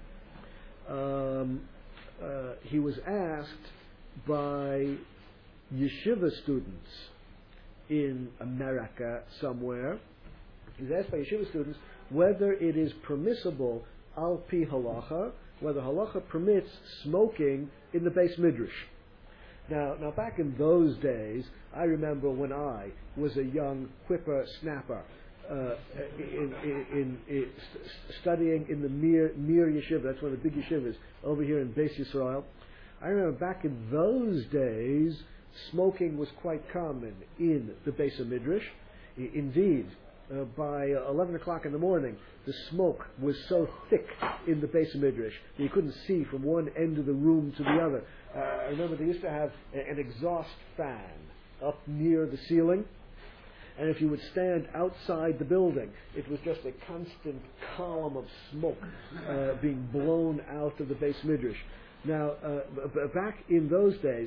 He was asked by yeshiva students in America somewhere. He was asked by yeshiva students whether it is permissible al pi halacha, whether halacha permits smoking in the Beis Midrash. Now, back in those days, I remember when I was a young whippersnapper, studying in the Mir Yeshiva. That's one of the big yeshivas over here in Beis Yisrael. I remember back in those days, smoking was quite common in the Beis Midrash. Indeed, by 11 o'clock in the morning, the smoke was so thick in the Beis Midrash that you couldn't see from one end of the room to the other. I remember they used to have an exhaust fan up near the ceiling, and if you would stand outside the building, it was just a constant column of smoke being blown out of the Beis Midrash. Now, back in those days,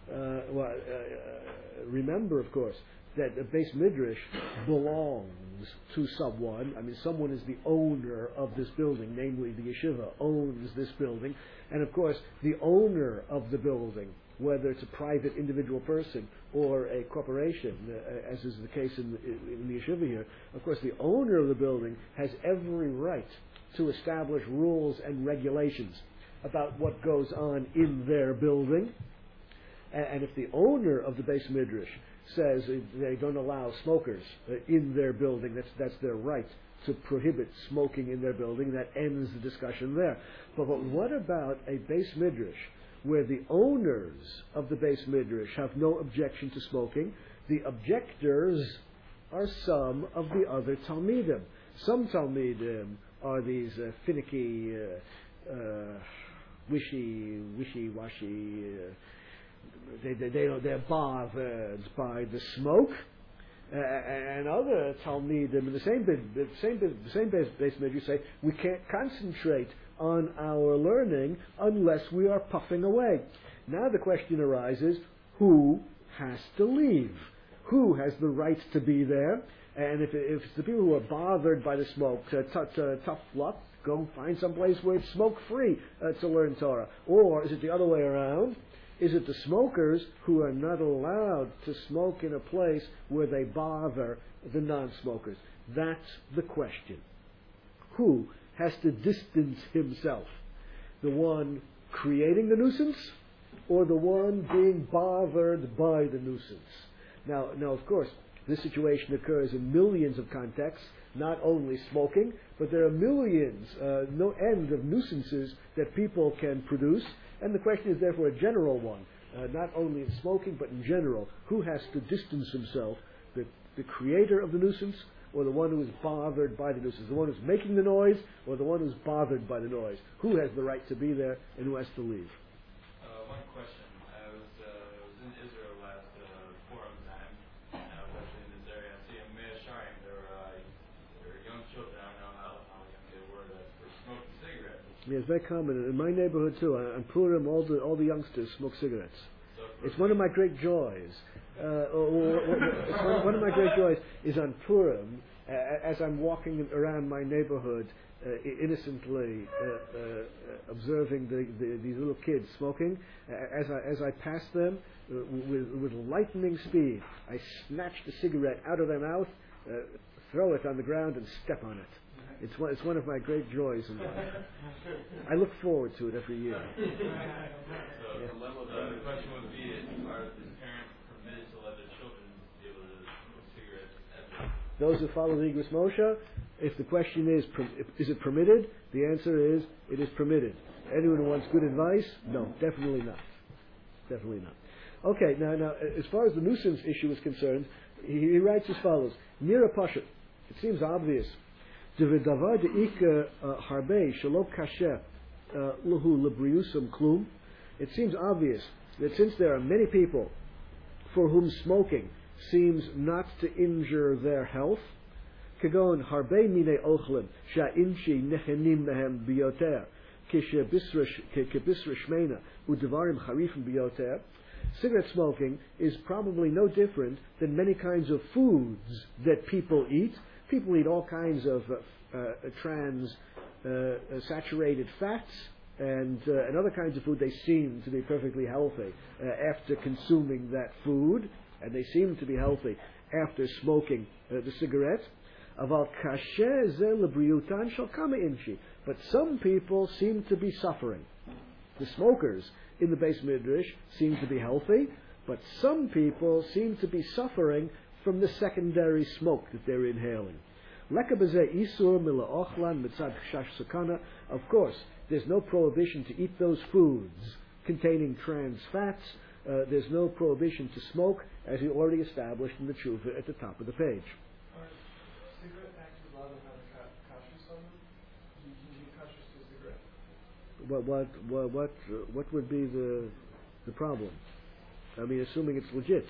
remember, of course, that the Beis Midrash belongs to someone. I mean, someone is the owner of this building, namely the yeshiva owns this building, and of course, the owner of the building whether it's a private individual person or a corporation, as is the case in the yeshiva here. Of course, the owner of the building has every right to establish rules and regulations about what goes on in their building. And if the owner of the Beis Midrash says they don't allow smokers in their building, that's their right to prohibit smoking in their building. That ends the discussion there. But what about a Beis Midrash where the owners of the Beis Midrash have no objection to smoking? The objectors are some of the other Talmidim. Some Talmidim are these finicky, wishy-washy. They're bothered by the smoke. And other Talmidim in the same Beis Midrash say we can't concentrate on our learning unless we are puffing away. Now the question arises: who has to leave? Who has the right to be there? And if it's the people who are bothered by the smoke, tough luck. Go find some place where it's smoke free to learn Torah. Or is it the other way around? Is it the smokers who are not allowed to smoke in a place where they bother the non-smokers? That's the question. Who has to distance himself? The one creating the nuisance or the one being bothered by the nuisance? Now, of course, this situation occurs in millions of contexts, not only smoking, but there are millions, no end of nuisances that people can produce. And the question is therefore a general one, not only in smoking, but in general. Who has to distance himself, the creator of the nuisance, or the one who is bothered by the nuisance? The one who's making the noise, or the one who's bothered by the noise? Who has the right to be there, and who has to leave? One question. I was in Israel last Purim time, and I was actually in this area. I see in Mea Sharim, there were young children, I don't know how young they were, that were smoking cigarettes. Yeah, it's very common in my neighborhood too. On Purim, all the youngsters smoke cigarettes. It's one of my great joys. One of my great joys is on Purim, as I'm walking around my neighborhood, innocently observing these little kids smoking. As I pass them with lightning speed, I snatch the cigarette out of their mouth, throw it on the ground, and step on it. It's one of my great joys in life. I look forward to it every year. So the question would be: are the parents permitted to let their children be able to smoke cigarettes? Those who follow the Igros Moshe, if the question is it permitted? The answer is it is permitted. Anyone who wants good advice? No, definitely not. Definitely not. Okay, now as far as the nuisance issue is concerned, he writes as follows: Nira Pasha. It seems obvious. It seems obvious that since there are many people for whom smoking seems not to injure their health, כגון הרבה מיני אוכלים שהאינשי נכנים מהם ביותר כבשר שמנה ודברים חריפים ביותר, cigarette smoking is probably no different than many kinds of foods that people eat. People eat all kinds of saturated fats and other kinds of food. They seem to be perfectly healthy after consuming that food, and they seem to be healthy after smoking the cigarette. But some people seem to be suffering. The smokers in the Beis Midrash seem to be healthy, but some people seem to be suffering from the secondary smoke that they're inhaling. Of course, there's no prohibition to eat those foods containing trans fats. There's no prohibition to smoke, as we already established in the tshuva at the top of the page. Are cigarette packages allowed to have kashrus on them? You can get kashrus to a cigarette. What would be the problem? I mean, assuming it's legit.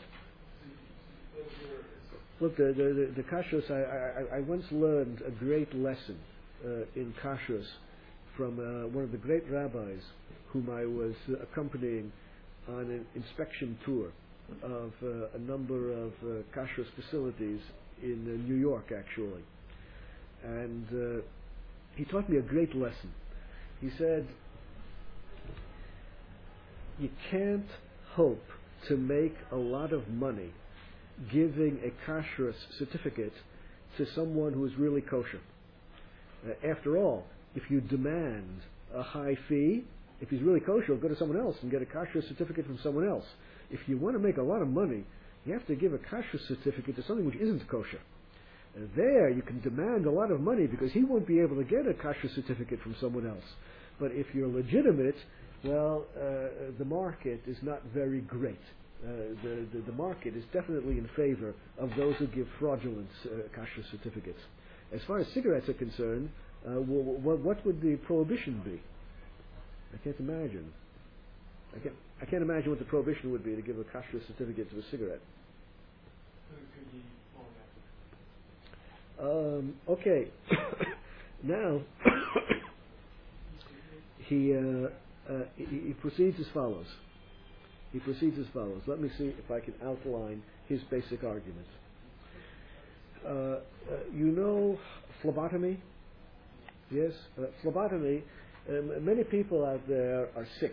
Look, the kashrus, I once learned a great lesson in kashrus from one of the great rabbis whom I was accompanying on an inspection tour of a number of kashrus facilities in New York, actually. And he taught me a great lesson. He said, you can't hope to make a lot of money giving a kashrus certificate to someone who is really kosher. After all, if you demand a high fee, if he's really kosher, go to someone else and get a kashrus certificate from someone else. If you want to make a lot of money, you have to give a kashrus certificate to something which isn't kosher. There you can demand a lot of money because he won't be able to get a kashrus certificate from someone else. But if you're legitimate, well, the market is not very great. The market is definitely in favor of those who give fraudulent kashrus certificates. As far as cigarettes are concerned, what would the prohibition be? I can't imagine. I can't imagine what the prohibition would be to give a kashrus certificate to a cigarette. Okay. Now he proceeds as follows. Let me see if I can outline his basic argument. You know phlebotomy? Yes? Phlebotomy, many people out there are sick.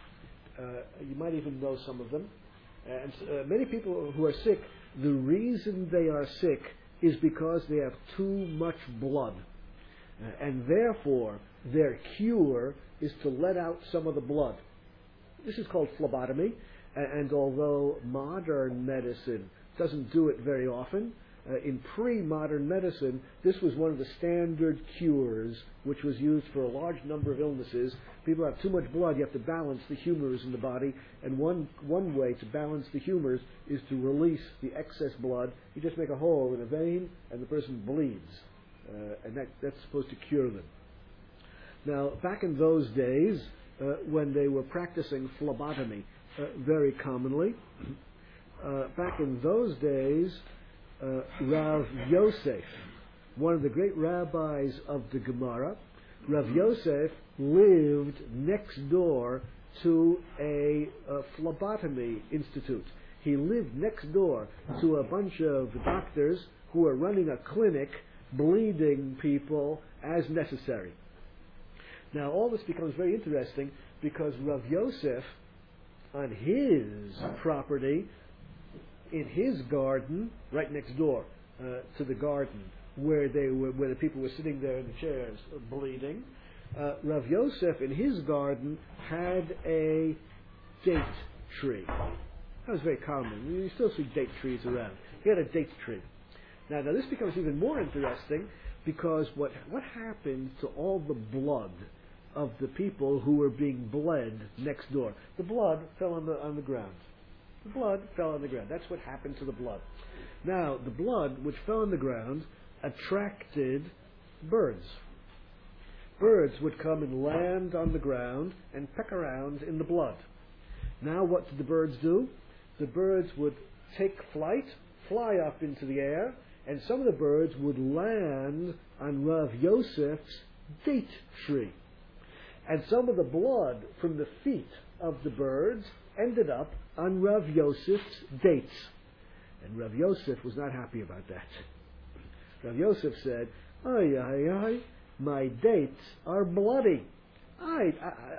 You might even know some of them. And many people who are sick, the reason they are sick is because they have too much blood. And therefore, their cure is to let out some of the blood. This is called phlebotomy. And although modern medicine doesn't do it very often, in pre-modern medicine, this was one of the standard cures which was used for a large number of illnesses. People have too much blood, you have to balance the humors in the body, and one way to balance the humors is to release the excess blood. You just make a hole in a vein, and the person bleeds. And that's supposed to cure them. Now, back in those days, when they were practicing phlebotomy very commonly, back in those days, Rav Yosef, one of the great rabbis of the Gemara, Rav Yosef lived next door to a phlebotomy institute. He lived next door to a bunch of doctors who were running a clinic bleeding people as necessary. Now all this becomes very interesting because Rav Yosef, on his property, in his garden, right next door to the garden where the people were sitting there in the chairs bleeding, Rav Yosef in his garden had a date tree. That was very common. You still see date trees around. He had a date tree. Now this becomes even more interesting because what happened to all the blood of the people who were being bled next door? The blood fell on the ground. The blood fell on the ground. That's what happened to the blood. Now, the blood which fell on the ground attracted birds. Birds would come and land on the ground and peck around in the blood. Now what did the birds do? The birds would take flight, fly up into the air, and some of the birds would land on Rav Yosef's date tree. And some of the blood from the feet of the birds ended up on Rav Yosef's dates. And Rav Yosef was not happy about that. Rav Yosef said, "Ay, my dates are bloody. I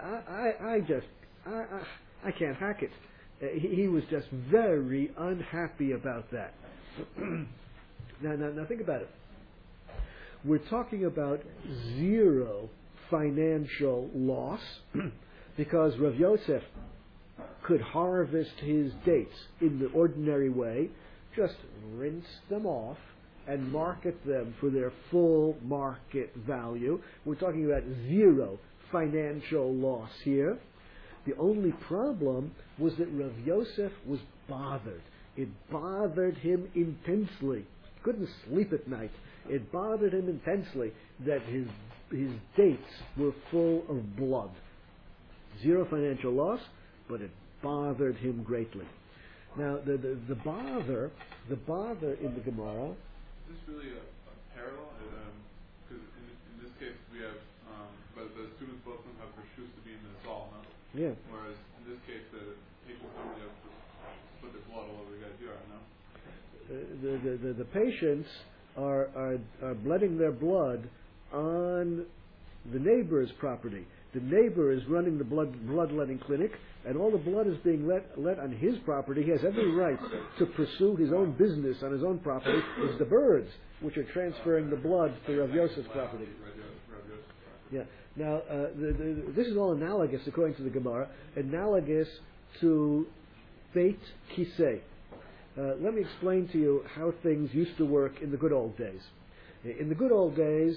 can't hack it." He was just very unhappy about that. Now think about it. We're talking about zero financial loss because Rav Yosef could harvest his dates in the ordinary way, just rinse them off and market them for their full market value. We're talking about zero financial loss here. The only problem was that Rav Yosef was bothered. It bothered him intensely. He couldn't sleep at night. It bothered him intensely that his dates were full of blood. Zero financial loss, but it bothered him greatly. Now, the bother in the Gemara. Is this really a parallel? Because in this case we have, but the students both of them have reshus to be in the Zal, no? Yeah. Whereas in this case the patients don't really have to put their blood all over the guy's yard, no? The patients are letting their blood on the neighbor's property. The neighbor is running the bloodletting clinic, and all the blood is being let on his property. He has every right to pursue his own business on his own property. It's the birds which are transferring the blood to Rav Yosef's property. Yeah. Now, this is all analogous, according to the Gemara, analogous to Beit Kisei. Let me explain to you how things used to work in the good old days. In the good old days,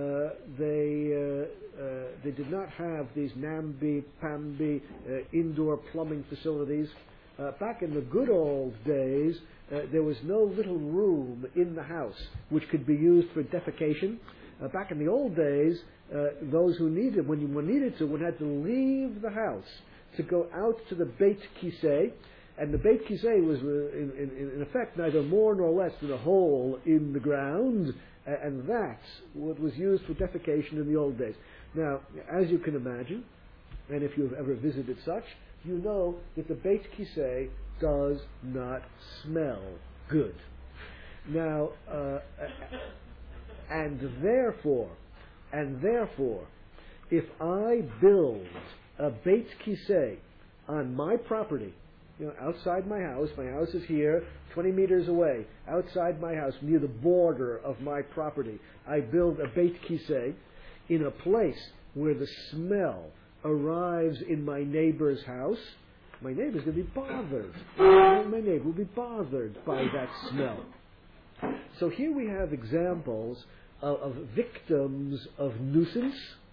they did not have these namby-pamby indoor plumbing facilities. Back in the good old days, there was no little room in the house which could be used for defecation. Back in the old days, those who needed, when one needed to, one had to leave the house to go out to the Beit Kisei, and the Beit Kisei was, in effect, neither more nor less than a hole in the ground, and that's what was used for defecation in the old days. Now, as you can imagine, and if you've ever visited such, you know that the Beit Kisei does not smell good. Now, and therefore, if I build a Beit Kisei on my property, outside my house is here, 20 meters away, outside my house, near the border of my property, I build a Beit Kisei in a place where the smell arrives in my neighbor's house, my neighbor's going to be bothered. My neighbor will be bothered by that smell. So here we have examples of victims of nuisance,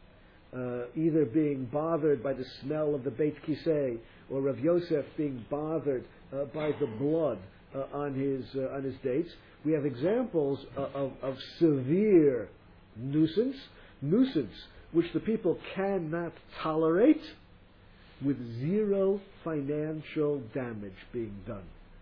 either being bothered by the smell of the Beit Kisei, or Rav Yosef being bothered by the blood on his dates. We have examples of severe nuisance which the people cannot tolerate, with zero financial damage being done.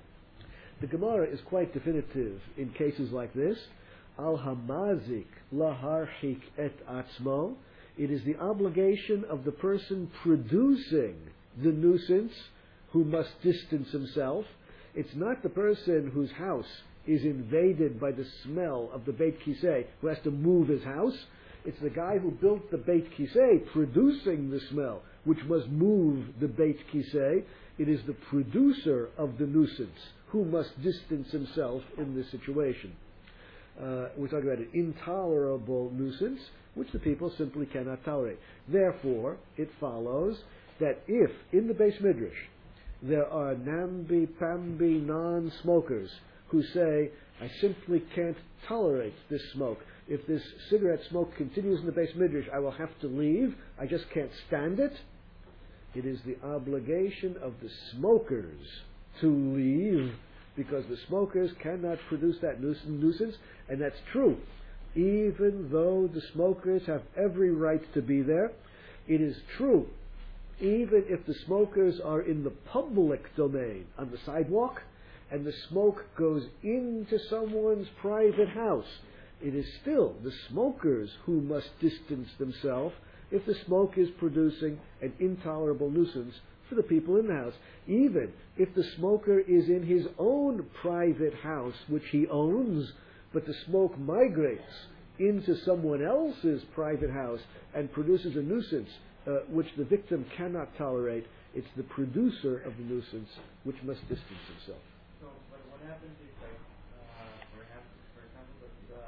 The Gemara is quite definitive in cases like this. Al hamazik laharchik et atzmo. It is the obligation of the person producing the nuisance who must distance himself. It's not the person whose house is invaded by the smell of the Beit Kisei who has to move his house. It's the guy who built the Beit Kisei producing the smell which must move the Beit Kisei. It is the producer of the nuisance who must distance himself in this situation. We're talking about an intolerable nuisance which the people simply cannot tolerate. Therefore, it follows that if in the Beis Midrash there are namby-pamby non-smokers who say, I simply can't tolerate this smoke. If this cigarette smoke continues in the Beis Midrash, I will have to leave. I just can't stand it. It is the obligation of the smokers to leave, because the smokers cannot produce that nuisance, and that's true. Even though the smokers have every right to be there, it is true, even if the smokers are in the public domain, on the sidewalk, and the smoke goes into someone's private house, it is still the smokers who must distance themselves if the smoke is producing an intolerable nuisance for the people in the house. Even if the smoker is in his own private house, which he owns, but the smoke migrates into someone else's private house and produces a nuisance which the victim cannot tolerate, it's the producer of the nuisance which must distance himself. So, but what happens if, like, for example,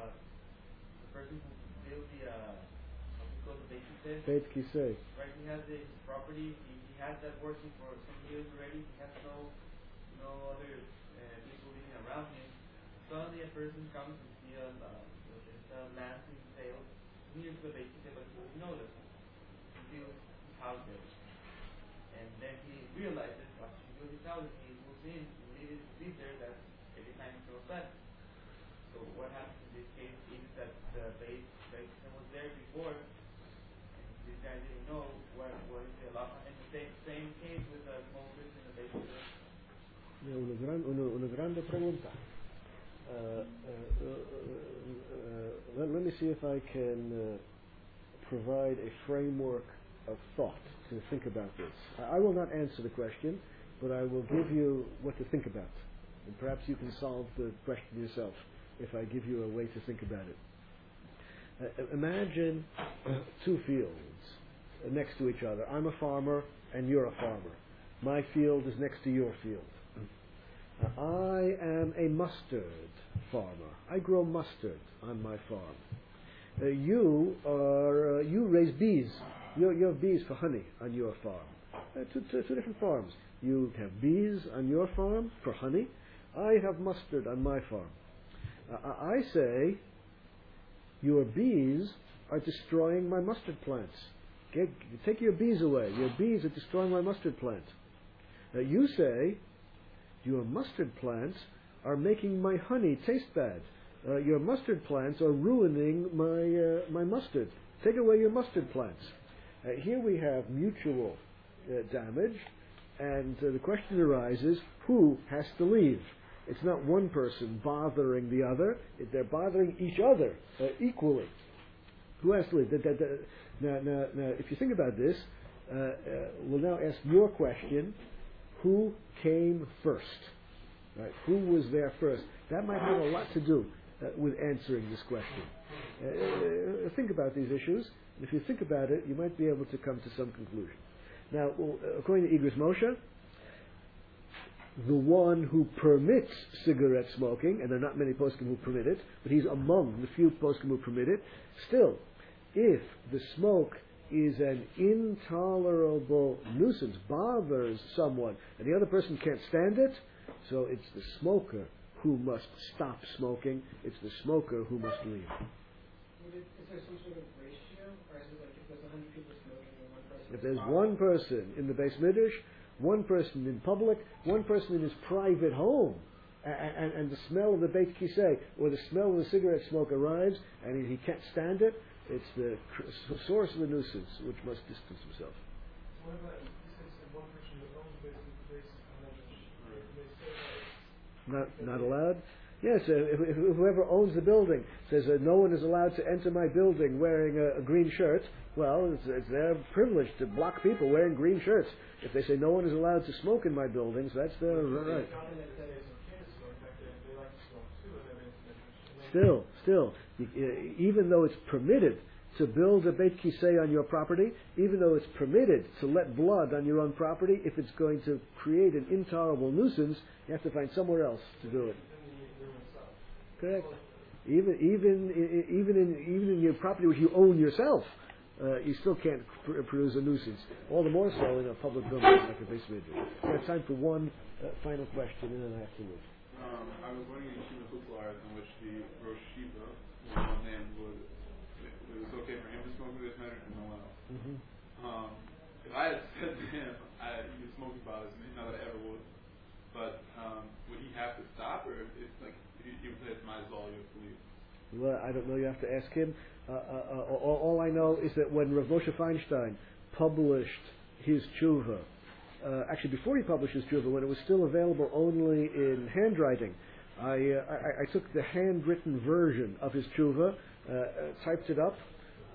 the person who built the, what's it called, the Beit Kisei, right? He has his property. He has that working for some years already. He has no other people living around him. Suddenly, a person comes and sees the land in sale near to the Beit Kisei, but he doesn't know that. He built his house there, and then he realizes after he built his house, he moves in, he lives there. That every time he feels bad. So what happens in this case is that the Beit Kisei was there before. This guy didn't know what is the law, and the same case with the smokers in the Beit Kisei. Una grande pregunta. Let me see if I can provide a framework of thought to think about this. I will not answer the question, but I will give you what to think about. And perhaps you can solve the question yourself if I give you a way to think about it. Imagine two fields. next to each other. I'm a farmer and you're a farmer. My field is next to your field. I am a mustard farmer. I grow mustard on my farm. You raise bees. You have bees for honey on your farm. Two different farms. You have bees on your farm for honey. I have mustard on my farm. I say, your bees are destroying my mustard plants. Take your bees away. Your bees are destroying my mustard plant. You say, your mustard plants are making my honey taste bad. Your mustard plants are ruining my mustard. Take away your mustard plants. Here we have mutual damage, and the question arises, who has to leave? It's not one person bothering the other. They're bothering each other equally. Who has to leave? Now, if you think about this, we'll now ask your question, who came first? Right? Who was there first? That might have a lot to do with answering this question. Think about these issues. If you think about it, you might be able to come to some conclusion. Now, according to Igros Moshe, the one who permits cigarette smoking, and there are not many poskim who permit it, but he's among the few poskim who permit it, still, if the smoke is an intolerable nuisance, bothers someone, and the other person can't stand it, so it's the smoker who must stop smoking, it's the smoker who must leave. Is there some sort of ratio, or is it like if there's 100 people smoking and one person? If there's one person in the Beis Midrash, one person in public, one person in his private home, and the smell of the Beit Kisei or the smell of the cigarette smoke arrives, and he can't stand it, it's the source of the nuisance which must distance himself. What about one person that owns basic Not allowed? Yes, if whoever owns the building says no one is allowed to enter my building wearing a green shirt, well, it's their privilege to block people wearing green shirts. If they say no one is allowed to smoke in my buildings, that's their right. Still, even though it's permitted to build a Beit Kisei on your property, even though it's permitted to let blood on your own property, if it's going to create an intolerable nuisance, you have to find somewhere else to do it. Correct. Even in your property which you own yourself, you still can't produce a nuisance. All the more so in a public building like a Beis Midrash. We have time for one final question, and then I have to leave. I was wondering in Shiva Hutzlars in which the Rosh Shiva, one man it was okay for him to smoke with this matter and no one else. Mm-hmm. If I had said to him, his smoking bothers me, not that I ever would, but would he have to stop, or it's like he would say it's my as well, you have to leave? Well, I don't know. You have to ask him. All I know is that when Rav Moshe Feinstein published his tshuva, actually before he published his tshuva, when it was still available only in handwriting, I took the handwritten version of his tshuva, typed it up,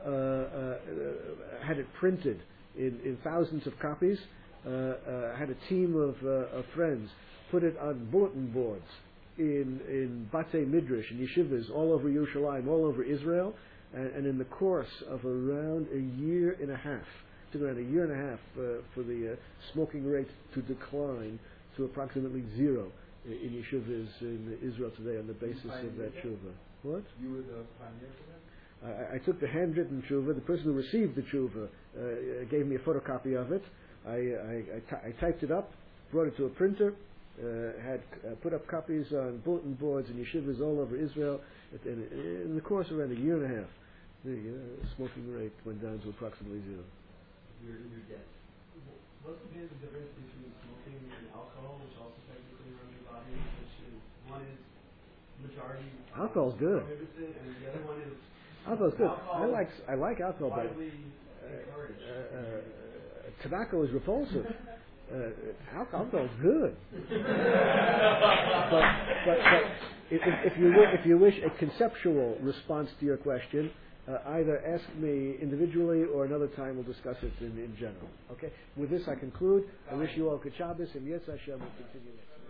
had it printed in thousands of copies, had a team of friends put it on bulletin boards in Batei Midrash and yeshivas all over Yerushalayim, all over Israel, and in the course of around a year and a half, it took around a year and a half for the smoking rate to decline to approximately zero in yeshivas in Israel today on the basis of that tshuva. What? You were the pioneer for that? I took the handwritten tshuva. The person who received the tshuva gave me a photocopy of it. I typed it up, brought it to a printer, had put up copies on bulletin boards and yeshivas all over Israel. In the course of around a year and a half, the smoking rate went down to approximately zero. You're dead. What's the difference between smoking and alcohol, which also technically runs your body, which is one is majority alcohol's good, prohibited, and the other one is alcohol's good. I like alcohol, but tobacco is repulsive. Alcohol's good. but if you wish a conceptual response to your question, either ask me individually or another time we'll discuss it in general. Okay. With this I conclude. I wish you all good Shabbos, and yes, Hashem will continue next.